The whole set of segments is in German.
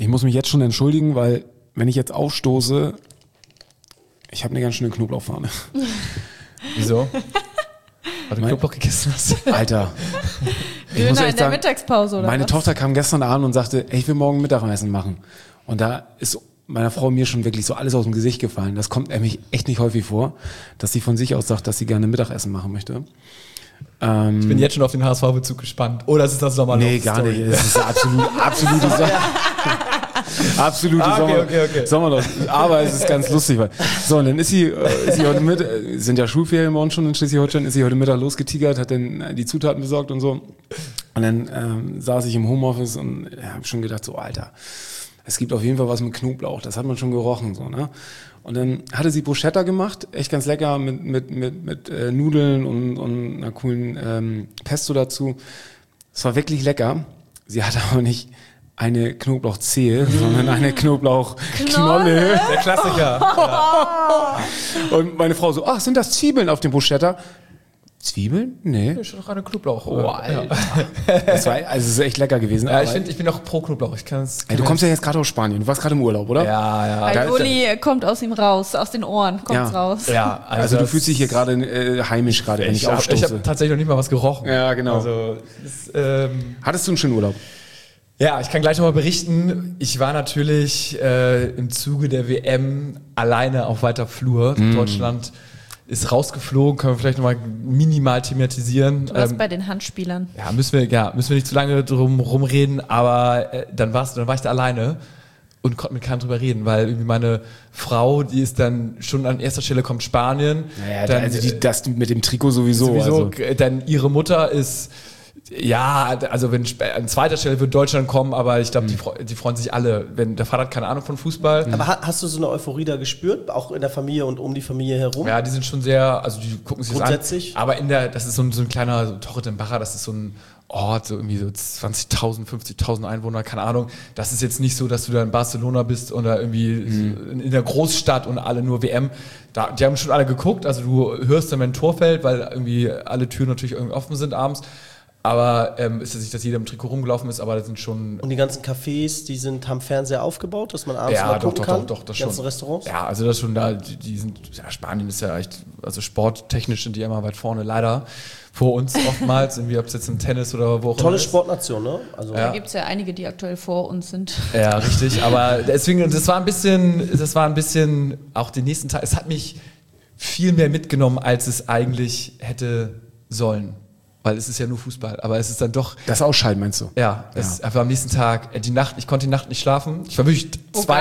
muss mich jetzt schon entschuldigen, weil wenn ich jetzt aufstoße, ich habe eine ganz schöne Knoblauchfahne. Wieso? Weil du Knoblauch gegessen hast. Alter. Döner in der Mittagspause oder meine was? Tochter kam gestern Abend und sagte, ey, ich will morgen Mittagessen machen. Und da ist meiner Frau mir schon wirklich so alles aus dem Gesicht gefallen. Das kommt nämlich echt nicht häufig vor, dass sie von sich aus sagt, dass sie gerne Mittagessen machen möchte. Ich bin jetzt schon auf den HSV-Bezug gespannt. Oder ist das nochmal Nee, gar nicht. Es ist absolute Sommerlos. Aber es ist ganz lustig. So, und dann ist sie heute Mittag, sind ja Schulferien morgen schon in Schleswig-Holstein, ist sie heute Mittag losgetigert, hat dann die Zutaten besorgt und so. Und dann saß ich im Homeoffice und habe schon gedacht, so Alter, es gibt auf jeden Fall was mit Knoblauch, das hat man schon gerochen, so, ne? Und dann hatte sie Bruschetta gemacht, echt ganz lecker, mit Nudeln und einer coolen Pesto dazu. Es war wirklich lecker. Sie hatte aber nicht eine Knoblauchzehe, sondern eine Knoblauchknolle. Der Klassiker. Ja. Und meine Frau so, ach, sind das Zwiebeln auf dem Bruschetta? Zwiebeln? Nee. Das ist doch eine Knoblauch. Oh, Alter. Es ist echt lecker gewesen. Ja, ich bin auch pro Knoblauch. Du kommst ja jetzt gerade aus Spanien. Du warst gerade im Urlaub, oder? Ja. Weil Uli kommt aus ihm raus, aus den Ohren kommt's raus. Ja, also du fühlst dich hier gerade heimisch gerade, wenn ich aufstoße. Ich habe tatsächlich noch nicht mal was gerochen. Ja, genau. Also, hattest du einen schönen Urlaub? Ja, ich kann gleich nochmal berichten. Ich war natürlich im Zuge der WM alleine auf weiter Flur. Deutschland ist rausgeflogen, können wir vielleicht nochmal minimal thematisieren. Du warst bei den Handspielern. Ja, müssen wir nicht zu lange drum rumreden, aber dann war ich da alleine und konnte mit keinem drüber reden, weil irgendwie meine Frau, die ist dann schon an erster Stelle kommt Spanien. Naja, dann, das mit dem Trikot sowieso. Dann ihre Mutter ist, ja, also wenn an zweiter Stelle wird Deutschland kommen, aber ich glaube, die freuen sich alle. Wenn der Vater hat keine Ahnung von Fußball. Aber hast du so eine Euphorie da gespürt, auch in der Familie und um die Familie herum? Ja, die sind schon sehr, also die gucken sich das an. Grundsätzlich? Aber das ist so ein kleiner Torre de Baja, das ist so ein Ort, so irgendwie so 20.000, 50.000 Einwohner, keine Ahnung. Das ist jetzt nicht so, dass du da in Barcelona bist oder irgendwie in der Großstadt und alle nur WM. Die haben schon alle geguckt, also du hörst dann, wenn ein Tor fällt, weil irgendwie alle Türen natürlich irgendwie offen sind abends. Aber ist ja nicht, dass jeder im Trikot rumgelaufen ist, aber das sind schon... Und die ganzen Cafés, haben Fernseher aufgebaut, dass man abends mal gucken kann? Doch, das die ganzen schon. Restaurants? Ja, also das schon da, die sind, ja, Spanien ist ja echt, also sporttechnisch sind die immer weit vorne, leider. Vor uns oftmals, irgendwie, ob es jetzt im Tennis oder wo auch immer Tolle ist. Sportnation, ne? Also Da gibt es ja einige, die aktuell vor uns sind. Ja, richtig, aber deswegen, das war ein bisschen, auch den nächsten Tag, es hat mich viel mehr mitgenommen, als es eigentlich hätte sollen. Weil es ist ja nur Fußball, aber es ist dann doch... Das Ausscheiden, meinst du? Ja, es war am nächsten Tag, ich konnte die Nacht nicht schlafen. Ich war wirklich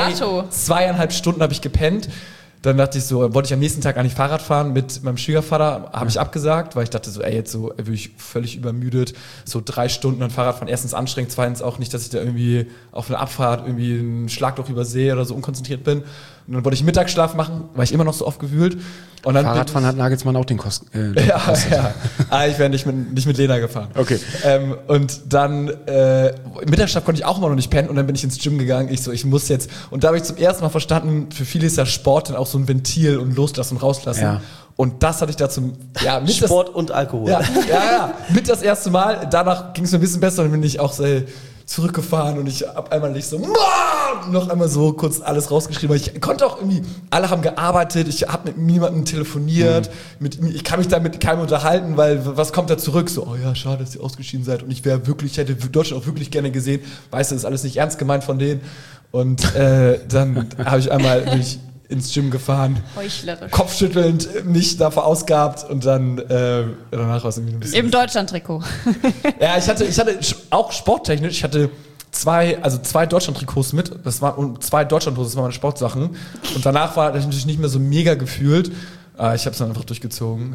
2,5 Stunden habe ich gepennt. Dann dachte ich so, wollte ich am nächsten Tag eigentlich Fahrrad fahren mit meinem Schwiegervater, habe ich abgesagt, weil ich dachte so, jetzt so wirklich völlig übermüdet, so 3 Stunden an Fahrrad fahren, erstens anstrengend, zweitens auch nicht, dass ich da irgendwie auf einer Abfahrt irgendwie einen Schlagloch übersehe oder so unkonzentriert bin. Und dann wollte ich Mittagsschlaf machen, war ich immer noch so aufgefühlt. Und dann Fahrradfahren hat Nagelsmann auch den Kosten. Ja. Ich wäre nicht mit Lena gefahren. Okay. Und dann Mittagsschlaf konnte ich auch immer noch nicht pennen und dann bin ich ins Gym gegangen. Ich muss jetzt. Und da habe ich zum ersten Mal verstanden, für viele ist ja Sport dann auch so ein Ventil und loslassen und rauslassen. Ja. Und das hatte ich da mit Sport und Alkohol. Ja, mit das erste Mal. Danach ging es mir ein bisschen besser und dann bin ich auch zurückgefahren und ich hab einmal nicht so noch einmal so kurz alles rausgeschrieben, weil ich konnte auch irgendwie, alle haben gearbeitet, ich habe mit niemandem telefoniert, ich kann mich da mit keinem unterhalten, weil was kommt da zurück? So, oh ja, schade, dass ihr ausgeschieden seid und ich hätte Deutschland auch wirklich gerne gesehen, weißt du, das ist alles nicht ernst gemeint von denen und dann habe ich einmal ins Gym gefahren, heuchlerisch, kopfschüttelnd mich da verausgabt und dann danach war es irgendwie ein bisschen... Im Deutschland-Trikot. Ja, ich hatte auch sporttechnisch, ich hatte zwei Deutschland-Trikots mit, das waren 2 Deutschland-Trikots, das waren meine Sportsachen und danach war ich natürlich nicht mehr so mega gefühlt. Ich habe es dann einfach durchgezogen.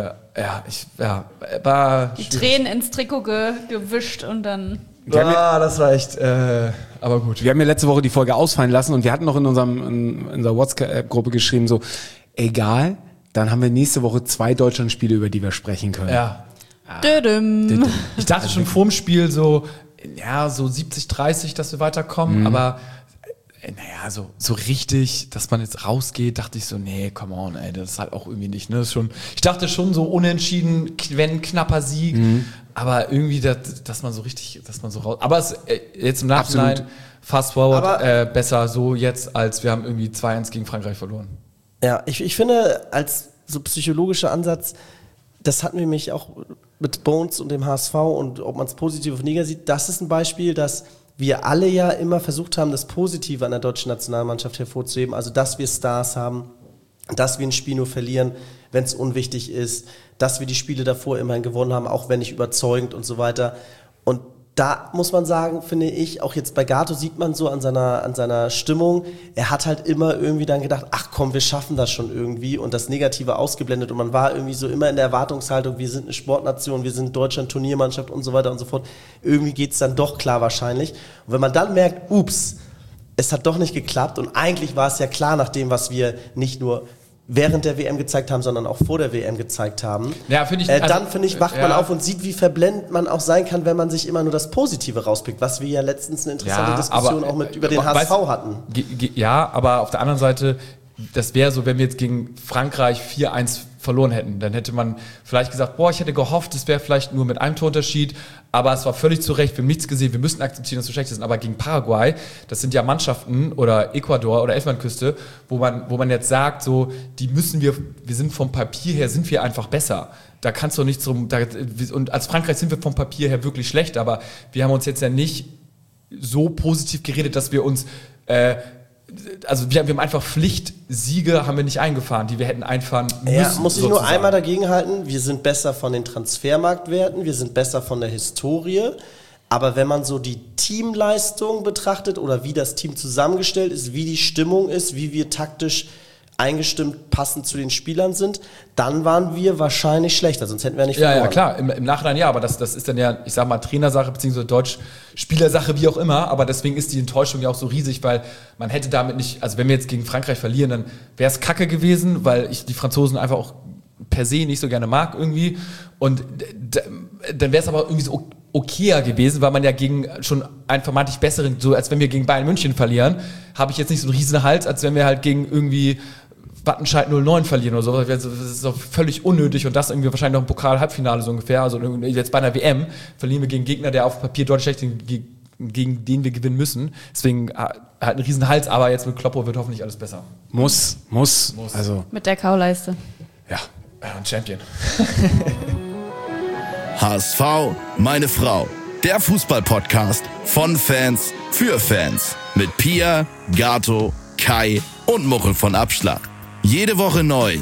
War die Tränen ins Trikot gewischt und dann... das war echt, aber gut. Wir haben ja letzte Woche die Folge ausfallen lassen und wir hatten noch in unserer WhatsApp-Gruppe geschrieben so, egal, dann haben wir nächste Woche 2 Deutschland-Spiele, über die wir sprechen können. Ja. Ich dachte schon vorm Spiel so 70-30, dass wir weiterkommen, aber naja, so richtig, dass man jetzt rausgeht, dachte ich so, nee, come on, ey, das ist halt auch irgendwie nicht, ne? Das ist schon, ich dachte schon so unentschieden, wenn knapper Sieg, aber irgendwie, dass man so richtig, dass man so raus, aber es, jetzt im Nachhinein, Absolut. fast forward, besser so jetzt, als wir haben irgendwie 2-1 gegen Frankreich verloren. Ja, ich finde, als so psychologischer Ansatz, das hatten wir nämlich auch mit Bones und dem HSV und ob man es positiv oder negativ sieht, das ist ein Beispiel, dass wir alle ja immer versucht haben, das Positive an der deutschen Nationalmannschaft hervorzuheben, also dass wir Stars haben, dass wir ein Spiel nur verlieren, wenn es unwichtig ist, dass wir die Spiele davor immerhin gewonnen haben, auch wenn nicht überzeugend und so weiter. Und da muss man sagen, finde ich, auch jetzt bei Gatto sieht man so an seiner Stimmung, er hat halt immer irgendwie dann gedacht, ach komm, wir schaffen das schon irgendwie und das Negative ausgeblendet und man war irgendwie so immer in der Erwartungshaltung, wir sind eine Sportnation, wir sind Deutschland Turniermannschaft und so weiter und so fort. Irgendwie geht's dann doch klar wahrscheinlich. Und wenn man dann merkt, ups, es hat doch nicht geklappt und eigentlich war es ja klar nach dem, was wir nicht nur während der WM gezeigt haben, sondern auch vor der WM gezeigt haben. Ja, finde ich, dann, finde ich, wacht man auf und sieht, wie verblendend man auch sein kann, wenn man sich immer nur das Positive rauspickt, was wir ja letztens eine interessante Diskussion auch über den HSV hatten. Ja, aber auf der anderen Seite, das wäre so, wenn wir jetzt gegen Frankreich 4-1 verloren hätten, dann hätte man vielleicht gesagt, boah, ich hätte gehofft, es wäre vielleicht nur mit einem Torunterschied, aber es war völlig zu Recht, wir haben nichts gesehen, wir müssen akzeptieren, dass wir schlecht sind, aber gegen Paraguay, das sind ja Mannschaften oder Ecuador oder Elfenbeinküste, wo man jetzt sagt, so, die müssen wir sind vom Papier her, sind wir einfach besser. Da kannst du nichts und als Frankreich sind wir vom Papier her wirklich schlecht, aber wir haben uns jetzt ja nicht so positiv geredet, dass wir uns also wir haben einfach Pflichtsiege haben wir nicht eingefahren, die wir hätten einfahren müssen. Ja, muss ich sozusagen. nur einmal dagegen halten, wir sind besser von den Transfermarktwerten, wir sind besser von der Historie, aber wenn man so die Teamleistung betrachtet oder wie das Team zusammengestellt ist, wie die Stimmung ist, wie wir taktisch eingestimmt passend zu den Spielern sind, dann waren wir wahrscheinlich schlechter, sonst hätten wir nicht verloren. Ja, klar, im Nachhinein ja, aber das ist dann ja, ich sag mal, Trainersache bzw. Deutsch-Spielersache, wie auch immer, aber deswegen ist die Enttäuschung ja auch so riesig, weil man hätte damit nicht, also wenn wir jetzt gegen Frankreich verlieren, dann wäre es kacke gewesen, weil ich die Franzosen einfach auch per se nicht so gerne mag irgendwie und dann wäre es aber irgendwie so okayer gewesen, weil man ja gegen schon einen vermeintlich besseren, so als wenn wir gegen Bayern München verlieren, habe ich jetzt nicht so einen riesen Hals, als wenn wir halt gegen irgendwie Wattenscheid 09 verlieren oder so. Das ist doch völlig unnötig und das irgendwie wahrscheinlich noch im Pokal-Halbfinale so ungefähr. Also jetzt bei einer WM verlieren wir gegen Gegner, der auf Papier deutlich schlecht ist, gegen den wir gewinnen müssen. Deswegen halt einen riesen Hals, aber jetzt mit Kloppo wird hoffentlich alles besser. Muss. Also, Mit der Kauleiste. ja. Ein Champion. HSV, meine Frau. Der Fußball-Podcast von Fans für Fans. Mit Pia, Gato, Kai und Muchel von Abschlag. Jede Woche neu.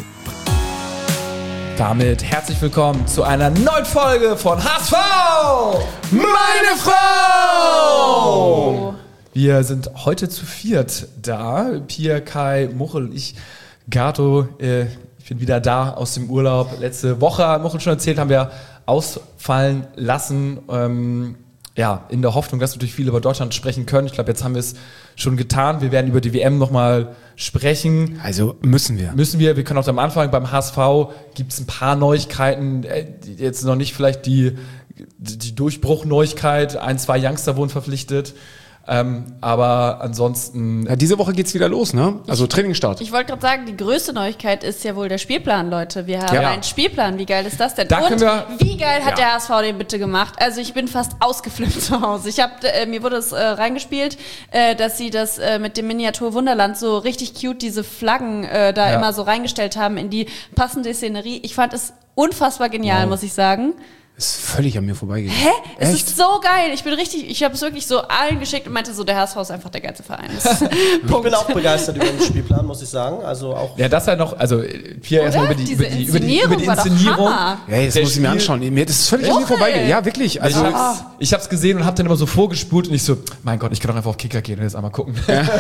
Damit herzlich willkommen zu einer neuen Folge von HSV, meine Frau! Wir sind heute zu viert da. Pia, Kai, Muchel, ich, Gato. Ich bin wieder da aus dem Urlaub. Letzte Woche, hat Muchel schon erzählt, haben wir ausfallen lassen. In der Hoffnung, dass wir natürlich viel über Deutschland sprechen können. Ich glaube, jetzt haben wir es schon getan. Wir werden über die WM nochmal sprechen. Also müssen wir. Wir können auch am Anfang beim HSV gibt es ein paar Neuigkeiten. Jetzt noch nicht vielleicht die Durchbruchneuigkeit. 1, 2 Youngster wurden verpflichtet. Aber ansonsten... Ja, diese Woche geht's wieder los, ne? Also Trainingsstart. Ich wollte gerade sagen, die größte Neuigkeit ist ja wohl der Spielplan, Leute. Wir haben einen Spielplan. Wie geil ist das denn? Da Und wie geil hat ja. der HSV den bitte gemacht? Also ich bin fast ausgeflippt zu Hause. Mir wurde es reingespielt, dass sie das mit dem Miniatur Wunderland so richtig cute, diese Flaggen immer so reingestellt haben in die passende Szenerie. Ich fand es unfassbar genial, muss ich sagen. Ist völlig an mir vorbeigegangen. Hä? Es Echt? ist so geil. Ich habe es wirklich so allen geschickt und meinte so, der HSV ist einfach der geilste Verein. Ich bin auch begeistert über den Spielplan, muss ich sagen. Also auch Ja, das ja noch, also Pia erstmal über die Inszenierung. war doch Hammer. Ja, jetzt muss ich mir anschauen. Mir das ist völlig an mir vorbeigegangen. Ja, wirklich. Also Ich hab's gesehen und hab dann immer so vorgespult und ich so, mein Gott, ich kann doch einfach auf Kicker gehen und jetzt einmal gucken.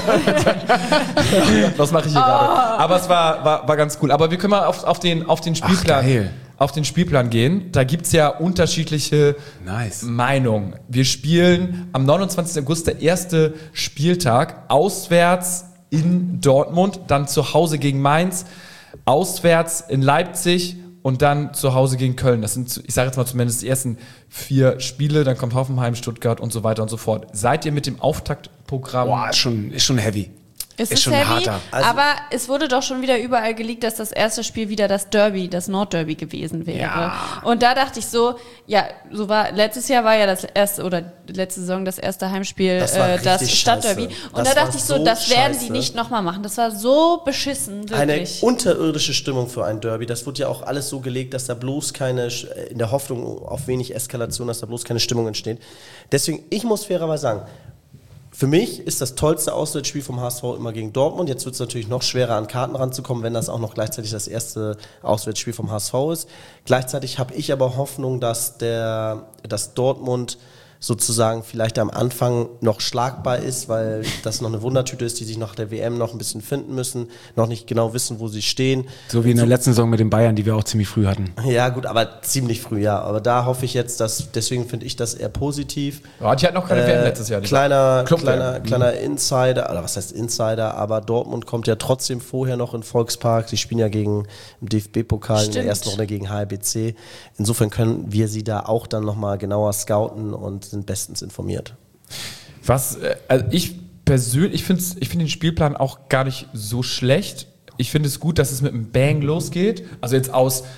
Was mache ich hier gerade? Aber es war ganz cool. Aber wir können mal auf den Spielplan. geil. Auf den Spielplan gehen. Da gibt's ja unterschiedliche Meinungen. Wir spielen am 29. August, der erste Spieltag, auswärts in Dortmund, dann zu Hause gegen Mainz, auswärts in Leipzig und dann zu Hause gegen Köln. Das sind, ich sage jetzt mal zumindest die ersten 4 Spiele, dann kommt Hoffenheim, Stuttgart und so weiter und so fort. Seid ihr mit dem Auftakt Programm. Boah, ist schon heavy. Es Ist ist schon heavy, harter. aber es wurde doch schon wieder überall geleakt, dass das erste Spiel wieder das Derby, das Nordderby gewesen wäre. Ja. Und da dachte ich so, ja, letztes Jahr war ja das erste, oder letzte Saison das erste Heimspiel, Das war das richtig Stadtderby. scheiße. Und Das da dachte war ich so, so das werden die scheiße. nicht nochmal machen. Das war so beschissen, Eine wirklich. unterirdische Stimmung für ein Derby. Das wurde ja auch alles so gelegt, dass da bloß keine, in der Hoffnung auf wenig Eskalation, dass da bloß keine Stimmung entsteht. Deswegen, ich muss fairerweise sagen, für mich ist das tollste Auswärtsspiel vom HSV immer gegen Dortmund. Jetzt wird es natürlich noch schwerer, an Karten ranzukommen, wenn das auch noch gleichzeitig das erste Auswärtsspiel vom HSV ist. Gleichzeitig habe ich aber Hoffnung, dass Dortmund sozusagen vielleicht am Anfang noch schlagbar ist, weil das noch eine Wundertüte ist, die sich nach der WM noch ein bisschen finden müssen, noch nicht genau wissen, wo sie stehen. So wie in der letzten Saison mit den Bayern, die wir auch ziemlich früh hatten. Ja gut, aber ziemlich früh, ja. Aber da hoffe ich jetzt, deswegen finde ich das eher positiv. Ja, die hatten noch keine WM letztes Jahr. die Kleiner Club-WM. Insider, oder was heißt Insider, aber Dortmund kommt ja trotzdem vorher noch in Volkspark. Sie spielen ja im DFB-Pokal in der Stimmt. ersten Runde gegen HBC. Insofern können wir sie da auch dann nochmal genauer scouten und sind bestens informiert. Also ich persönlich, ich finde den Spielplan auch gar nicht so schlecht. Ich finde es gut, dass es mit einem Bang losgeht. Also jetzt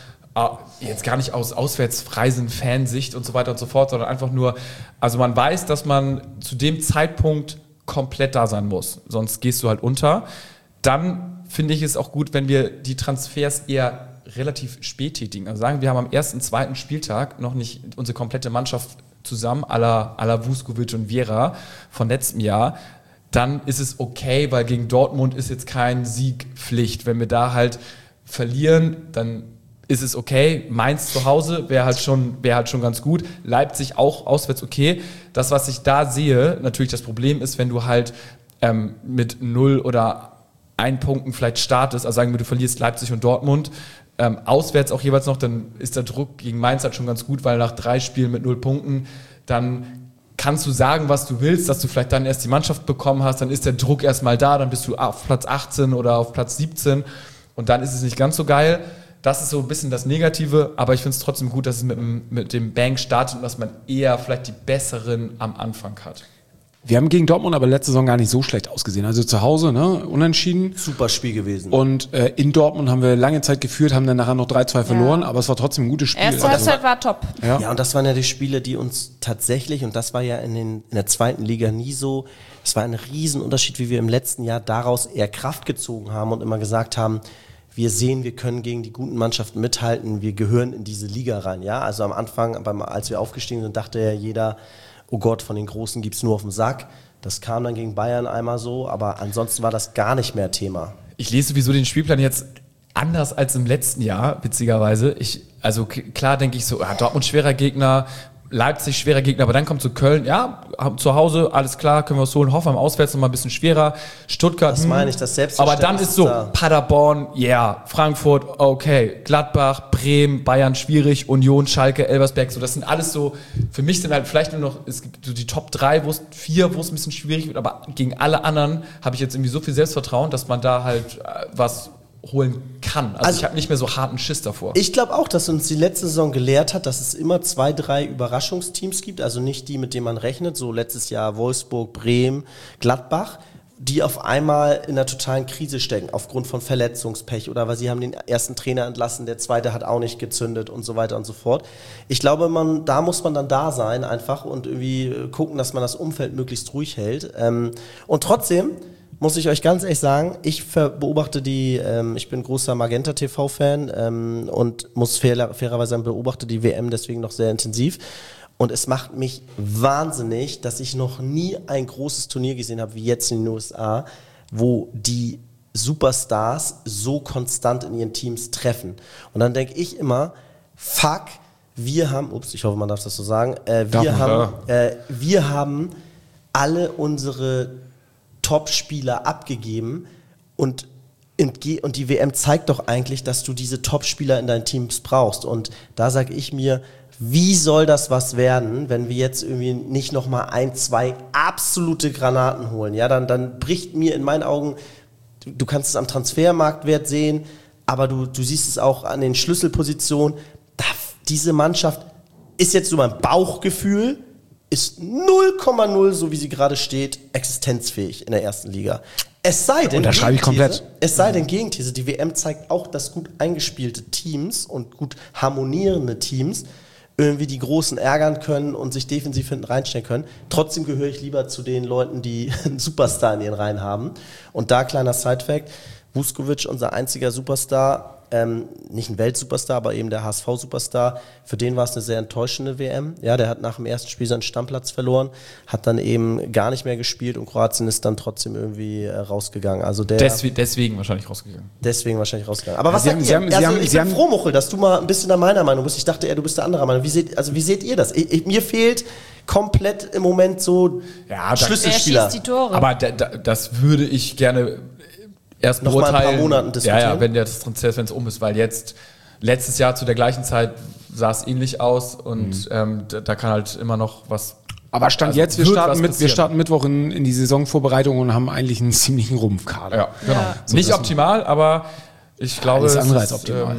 gar nicht aus Auswärtsreisen, Fansicht und so weiter und so fort, sondern einfach nur, also man weiß, dass man zu dem Zeitpunkt komplett da sein muss, sonst gehst du halt unter. Dann finde ich es auch gut, wenn wir die Transfers eher relativ spät tätigen. Also sagen wir haben am ersten, zweiten Spieltag noch nicht unsere komplette Mannschaft zusammen, à la Vuskovic und Vieira von letztem Jahr, dann ist es okay, weil gegen Dortmund ist jetzt kein Sieg Pflicht. Wenn wir da halt verlieren, dann ist es okay. Mainz zu Hause wäre halt schon ganz gut. Leipzig auch auswärts okay. Das, was ich da sehe, natürlich das Problem ist, wenn du halt mit 0 oder 1 Punkten vielleicht startest, also sagen wir, du verlierst Leipzig und Dortmund, auswärts auch jeweils noch, dann ist der Druck gegen Mainz halt schon ganz gut, weil nach 3 Spielen mit 0 Punkten, dann kannst du sagen, was du willst, dass du vielleicht dann erst die Mannschaft bekommen hast, dann ist der Druck erstmal da, dann bist du auf Platz 18 oder auf Platz 17 und dann ist es nicht ganz so geil. Das ist so ein bisschen das Negative, aber ich finde es trotzdem gut, dass es mit dem Bang startet und dass man eher vielleicht die besseren am Anfang hat. Wir haben gegen Dortmund aber letzte Saison gar nicht so schlecht ausgesehen. Also zu Hause, ne, unentschieden. Super Spiel gewesen. Und in Dortmund haben wir lange Zeit geführt, haben dann nachher noch 3-2 verloren, aber es war trotzdem ein gutes Spiel. Erste Halbzeit war top. Ja, und das waren ja die Spiele, die uns tatsächlich, und das war ja in der zweiten Liga nie so, es war ein Riesenunterschied, wie wir im letzten Jahr daraus eher Kraft gezogen haben und immer gesagt haben, wir sehen, wir können gegen die guten Mannschaften mithalten, wir gehören in diese Liga rein. Ja, also am Anfang, als wir aufgestiegen sind, dachte ja jeder, oh Gott, von den Großen gibt's nur auf den Sack. Das kam dann gegen Bayern einmal so, aber ansonsten war das gar nicht mehr Thema. Ich lese sowieso den Spielplan jetzt anders als im letzten Jahr, witzigerweise. Also klar denke ich so, Dortmund schwerer Gegner, Leipzig schwerer Gegner, aber dann kommt zu Köln, ja, zu Hause, alles klar, können wir es holen, Hoffenheim auswärts nochmal ein bisschen schwerer, Stuttgart, Das meine ich, das aber Selbstverständnis dann ist so, da. Paderborn, Frankfurt, okay, Gladbach, Bremen, Bayern schwierig, Union, Schalke, Elversberg, so, das sind alles so, für mich sind halt vielleicht nur noch, es gibt so die Top 3, 4, wo es ein bisschen schwierig wird, aber gegen alle anderen habe ich jetzt irgendwie so viel Selbstvertrauen, dass man da halt was holen kann. Also ich habe nicht mehr so harten Schiss davor. Ich glaube auch, dass uns die letzte Saison gelehrt hat, dass es immer 2, 3 Überraschungsteams gibt, also nicht die, mit denen man rechnet, so letztes Jahr Wolfsburg, Bremen, Gladbach, die auf einmal in einer totalen Krise stecken, aufgrund von Verletzungspech oder weil sie haben den ersten Trainer entlassen, der zweite hat auch nicht gezündet und so weiter und so fort. Ich glaube, da muss man dann da sein einfach und irgendwie gucken, dass man das Umfeld möglichst ruhig hält. Und trotzdem muss ich euch ganz ehrlich sagen, ich beobachte ich bin großer Magenta-TV-Fan und muss fairerweise sagen, beobachte die WM deswegen noch sehr intensiv. Und es macht mich wahnsinnig, dass ich noch nie ein großes Turnier gesehen habe, wie jetzt in den USA, wo die Superstars so konstant in ihren Teams treffen. Und dann denke ich immer, fuck, wir haben, ich hoffe, man darf das so sagen, wir haben alle unsere Top-Spieler abgegeben und die WM zeigt doch eigentlich, dass du diese Top-Spieler in deinen Teams brauchst. Und da sage ich mir, wie soll das was werden, wenn wir jetzt irgendwie nicht nochmal 1, 2 absolute Granaten holen? Ja, dann bricht mir in meinen Augen, du kannst es am Transfermarktwert sehen, aber du siehst es auch an den Schlüsselpositionen. Diese Mannschaft ist jetzt so mein Bauchgefühl, ist 0,0, so wie sie gerade steht, existenzfähig in der ersten Liga. Es sei denn, unterschreibe ich komplett. Gegenthese, die WM zeigt auch, dass gut eingespielte Teams und gut harmonierende Teams irgendwie die Großen ärgern können und sich defensiv hinten reinstellen können. Trotzdem gehöre ich lieber zu den Leuten, die einen Superstar in ihren Reihen haben. Und da kleiner Sidefact, Vuskovic, unser einziger Superstar, nicht ein Weltsuperstar, aber eben der HSV-Superstar, für den war es eine sehr enttäuschende WM. Ja, der hat nach dem ersten Spiel seinen Stammplatz verloren, hat dann eben gar nicht mehr gespielt und Kroatien ist dann trotzdem irgendwie rausgegangen. Also deswegen wahrscheinlich rausgegangen. Aber was sagt ihr? Ich bin froh, Muchel, dass du mal ein bisschen an meiner Meinung bist. Ich dachte eher, du bist der anderer Meinung. Wie seht ihr das? Mir fehlt komplett im Moment so Schlüsselspieler. Wer schießt die Tore? Aber das würde ich gerne erst noch mal ein paar Monaten diskutieren. Ja, wenn das Transferfenster um ist, weil jetzt letztes Jahr zu der gleichen Zeit sah es ähnlich aus und da kann halt immer noch was. Aber jetzt, wir starten Mittwoch in die Saisonvorbereitung und haben eigentlich einen ziemlichen Rumpfkader. Ja, genau. Ja. So nicht optimal, aber ich glaube, alles andere als optimal.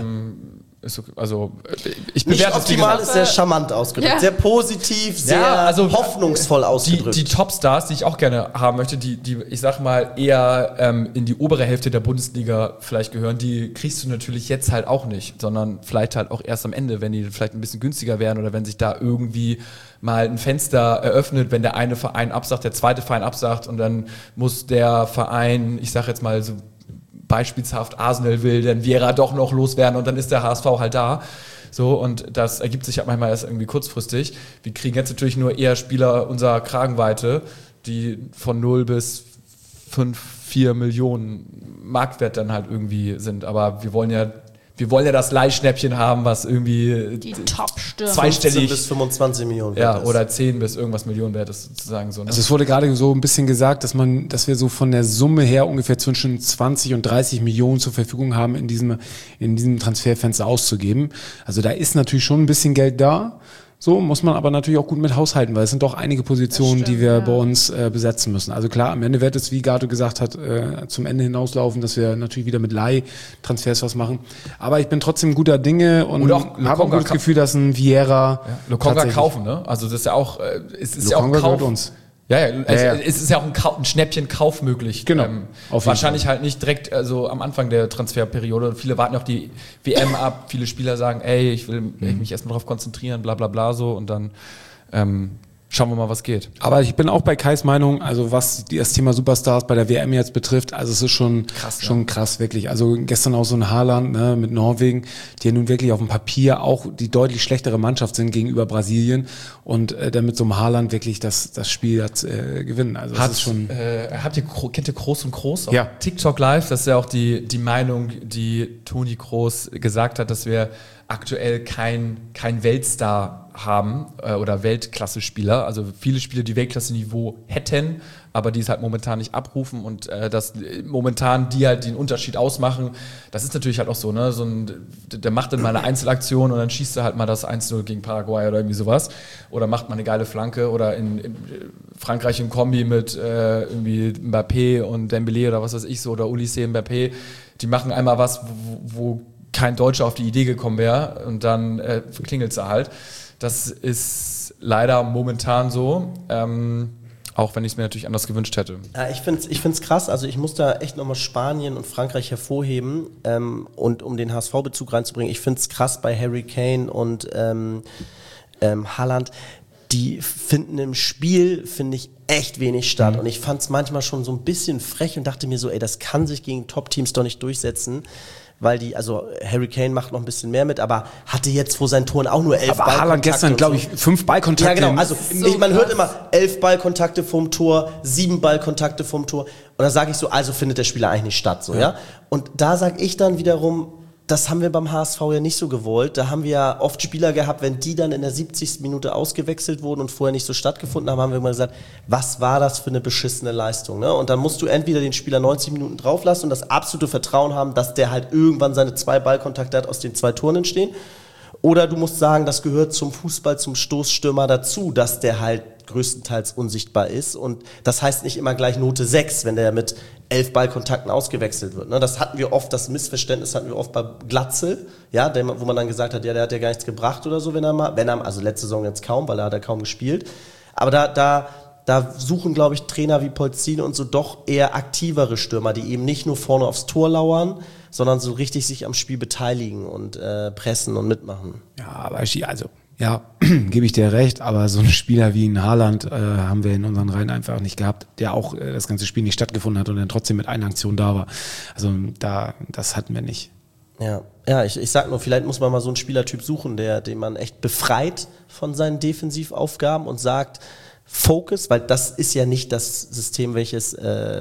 Ich bewerte nicht optimal ist sehr charmant ausgedrückt, sehr positiv, sehr hoffnungsvoll ausgedrückt. Die Topstars, die ich auch gerne haben möchte, die ich sag mal eher in die obere Hälfte der Bundesliga vielleicht gehören, die kriegst du natürlich jetzt halt auch nicht, sondern vielleicht halt auch erst am Ende, wenn die vielleicht ein bisschen günstiger wären oder wenn sich da irgendwie mal ein Fenster eröffnet, wenn der eine Verein absagt, der zweite Verein absagt und dann muss der Verein, ich sag jetzt mal so beispielshaft Arsenal will, dann Vieira doch noch loswerden und dann ist der HSV halt da. So, und das ergibt sich halt manchmal erst irgendwie kurzfristig. Wir kriegen jetzt natürlich nur eher Spieler unserer Kragenweite, die von 0 bis 4 Millionen Marktwert dann halt irgendwie sind. Aber wir wollen ja das Leihschnäppchen haben, was irgendwie die Top-Stürmer zweistellig 15 bis 25 Millionen wert ist. Oder 10 bis irgendwas Millionen wert ist sozusagen so. Ne? Also es wurde gerade so ein bisschen gesagt, dass wir so von der Summe her ungefähr zwischen 20 und 30 Millionen zur Verfügung haben, in diesem Transferfenster auszugeben. Also da ist natürlich schon ein bisschen Geld da. So muss man aber natürlich auch gut mit haushalten, weil es sind doch einige Positionen, die wir bei uns besetzen müssen. Also klar, am Ende wird es, wie Gato gesagt hat, zum Ende hinauslaufen, dass wir natürlich wieder mit Leihtransfers was machen. Aber ich bin trotzdem guter Dinge und habe auch das Gefühl, dass ein Vieira Lokonga kaufen, ne? Also das ist ja auch, es ist Lokonga ja auch Kauf. uns. Es ist ja auch ein Schnäppchenkauf möglich. Genau. Wahrscheinlich halt nicht direkt am Anfang der Transferperiode. Viele warten auf die WM ab. Viele Spieler sagen, ey, ich will mich erstmal darauf konzentrieren, bla bla bla so und dann schauen wir mal, was geht. Aber ich bin auch bei Kais Meinung, also was das Thema Superstars bei der WM jetzt betrifft, also es ist schon krass, wirklich. Also gestern auch so ein Haaland, ne, mit Norwegen, die ja nun wirklich auf dem Papier auch die deutlich schlechtere Mannschaft sind gegenüber Brasilien und dann mit so einem Haaland wirklich das Spiel gewinnen. Also das ist schon. Kennt ihr Kroos und Kroos? Ja. TikTok Live, das ist ja auch die Meinung, die Toni Kroos gesagt hat, dass wir aktuell kein Weltstar haben oder Weltklasse-Spieler, also viele Spieler, die Weltklasse-Niveau hätten, aber die es halt momentan nicht abrufen und dass momentan die halt den Unterschied ausmachen. Das ist natürlich halt auch so, ne? Der macht dann mal eine Einzelaktion und dann schießt er halt mal das 1-0 gegen Paraguay oder irgendwie sowas oder macht mal eine geile Flanke oder in Frankreich im Kombi mit irgendwie Mbappé und Dembélé oder was weiß ich so oder Ulisse Mbappé, die machen einmal was, wo kein Deutscher auf die Idee gekommen wäre und dann klingelt es halt. Das ist leider momentan so, auch wenn ich es mir natürlich anders gewünscht hätte. Ja, ich find's krass, also ich muss da echt nochmal Spanien und Frankreich hervorheben und um den HSV-Bezug reinzubringen, ich finde es krass bei Harry Kane und Haaland, die finden im Spiel, finde ich, echt wenig statt und ich fand es manchmal schon so ein bisschen frech und dachte mir so, ey, das kann sich gegen Top-Teams doch nicht durchsetzen. Weil Harry Kane macht noch ein bisschen mehr mit, aber hatte jetzt vor seinen Toren auch nur 11 Ballkontakte. Aber Haaland gestern, glaube ich, 5 Ballkontakte. Ja, genau. Also man hört immer 11 Ballkontakte vom Tor, 7 Ballkontakte vom Tor. Und da sage ich so, also findet der Spieler eigentlich nicht statt. So, ja? Und da sage ich dann wiederum, das haben wir beim HSV ja nicht so gewollt. Da haben wir ja oft Spieler gehabt, wenn die dann in der 70. Minute ausgewechselt wurden und vorher nicht so stattgefunden haben, haben wir immer gesagt, was war das für eine beschissene Leistung? Ne? Und dann musst du entweder den Spieler 90 Minuten drauf lassen und das absolute Vertrauen haben, dass der halt irgendwann seine 2 Ballkontakte hat, aus den 2 Toren entstehen. Oder du musst sagen, das gehört zum Fußball, zum Stoßstürmer dazu, dass der halt größtenteils unsichtbar ist. Und das heißt nicht immer gleich Note 6, wenn der mit 11 Ballkontakten ausgewechselt wird. Das hatten wir oft, das Missverständnis hatten wir oft bei Glatzel, ja, wo man dann gesagt hat, ja, der hat ja gar nichts gebracht oder so, also letzte Saison jetzt kaum, weil er hat ja kaum gespielt. Aber da suchen, glaube ich, Trainer wie Polzin und so doch eher aktivere Stürmer, die eben nicht nur vorne aufs Tor lauern, sondern so richtig sich am Spiel beteiligen und pressen und mitmachen. Ja, aber gebe ich dir recht, aber so ein Spieler wie ein Haaland haben wir in unseren Reihen einfach nicht gehabt, der auch das ganze Spiel nicht stattgefunden hat und dann trotzdem mit einer Aktion da war. Also das hatten wir nicht. Ja, ich sag nur, vielleicht muss man mal so einen Spielertyp suchen, den man echt befreit von seinen Defensivaufgaben und sagt, Focus, weil das ist ja nicht das System, welches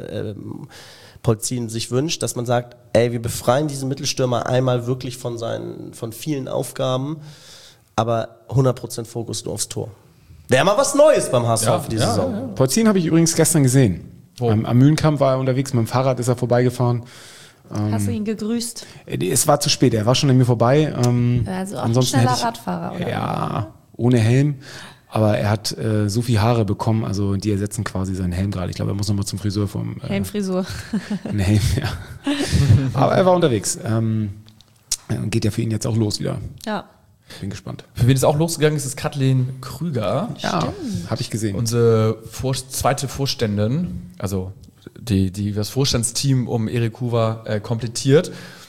Polzin sich wünscht, dass man sagt, wir befreien diesen Mittelstürmer einmal wirklich von vielen Aufgaben, aber 100% Fokus nur aufs Tor. Wäre mal was Neues beim HSV für die Saison. Ja. Polzin habe ich übrigens gestern gesehen. Am Mühlenkamp war er unterwegs, mit dem Fahrrad ist er vorbeigefahren. Hast du ihn gegrüßt? Es war zu spät, er war schon an mir vorbei. Also auch ein schneller Radfahrer, oder? Ja, ohne Helm. Aber er hat so viel Haare bekommen, also die ersetzen quasi seinen Helm gerade. Ich glaube, er muss nochmal zum Friseur vom... Helmfrisur. Ein Helm, ja. Aber er war unterwegs. Geht ja für ihn jetzt auch los wieder. Ja. Bin gespannt. Für wen es auch losgegangen ist, ist Kathleen Krüger. Ja, habe ich gesehen. Unsere zweite Vorständin, also die das Vorstandsteam um Erik Huber komplettiert.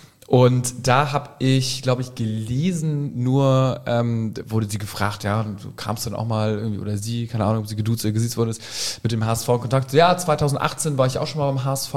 Und da habe ich, glaube ich, gelesen, nur wurde sie gefragt, ja, du kamst dann auch mal irgendwie, oder sie, keine Ahnung, ob sie geduzt oder gesiezt worden ist, mit dem HSV in Kontakt. Ja, 2018 war ich auch schon mal beim HSV.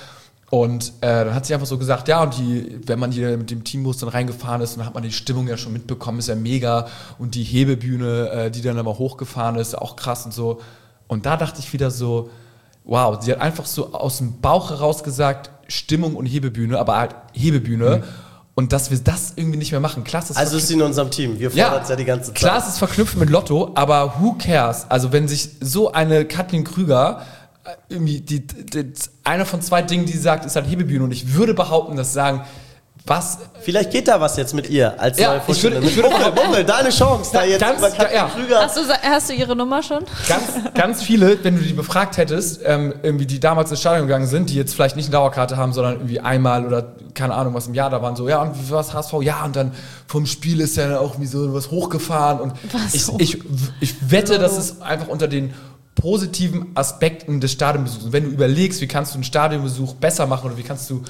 Und dann hat sie einfach so gesagt, ja, und wenn man hier mit dem Teambus dann reingefahren ist, dann hat man die Stimmung ja schon mitbekommen, ist ja mega. Und die Hebebühne, die dann aber hochgefahren ist, auch krass und so. Und da dachte ich wieder so, wow, sie hat einfach so aus dem Bauch heraus gesagt, Stimmung und Hebebühne, aber halt Hebebühne. Und dass wir das irgendwie nicht mehr machen. Klar, also ist sie in unserem Team, wir fordern es ja die ganze Zeit. Klar, es ist verknüpft mit Lotto, aber who cares? Also wenn sich so eine Kathleen Krüger irgendwie einer von zwei Dingen, die sie sagt, ist halt Hebebühne. Und ich würde behaupten, dass sagen, was... Vielleicht geht da was jetzt mit ihr als ja, neue Vorstellung. Ich würde Mummel, deine Chance da jetzt über Kathleen Krüger. Hast du ihre Nummer schon? Ganz viele, wenn du die befragt hättest, irgendwie die damals ins Stadion gegangen sind, die jetzt vielleicht nicht eine Dauerkarte haben, sondern irgendwie einmal oder keine Ahnung was im Jahr da waren, so, ja, und wie war das HSV? Ja, und dann vom Spiel ist ja dann auch wie so was hochgefahren. Und ich wette, dass es einfach unter den positiven Aspekten des Stadionbesuchs. Und wenn du überlegst, wie kannst du einen Stadionbesuch besser machen oder wie kannst du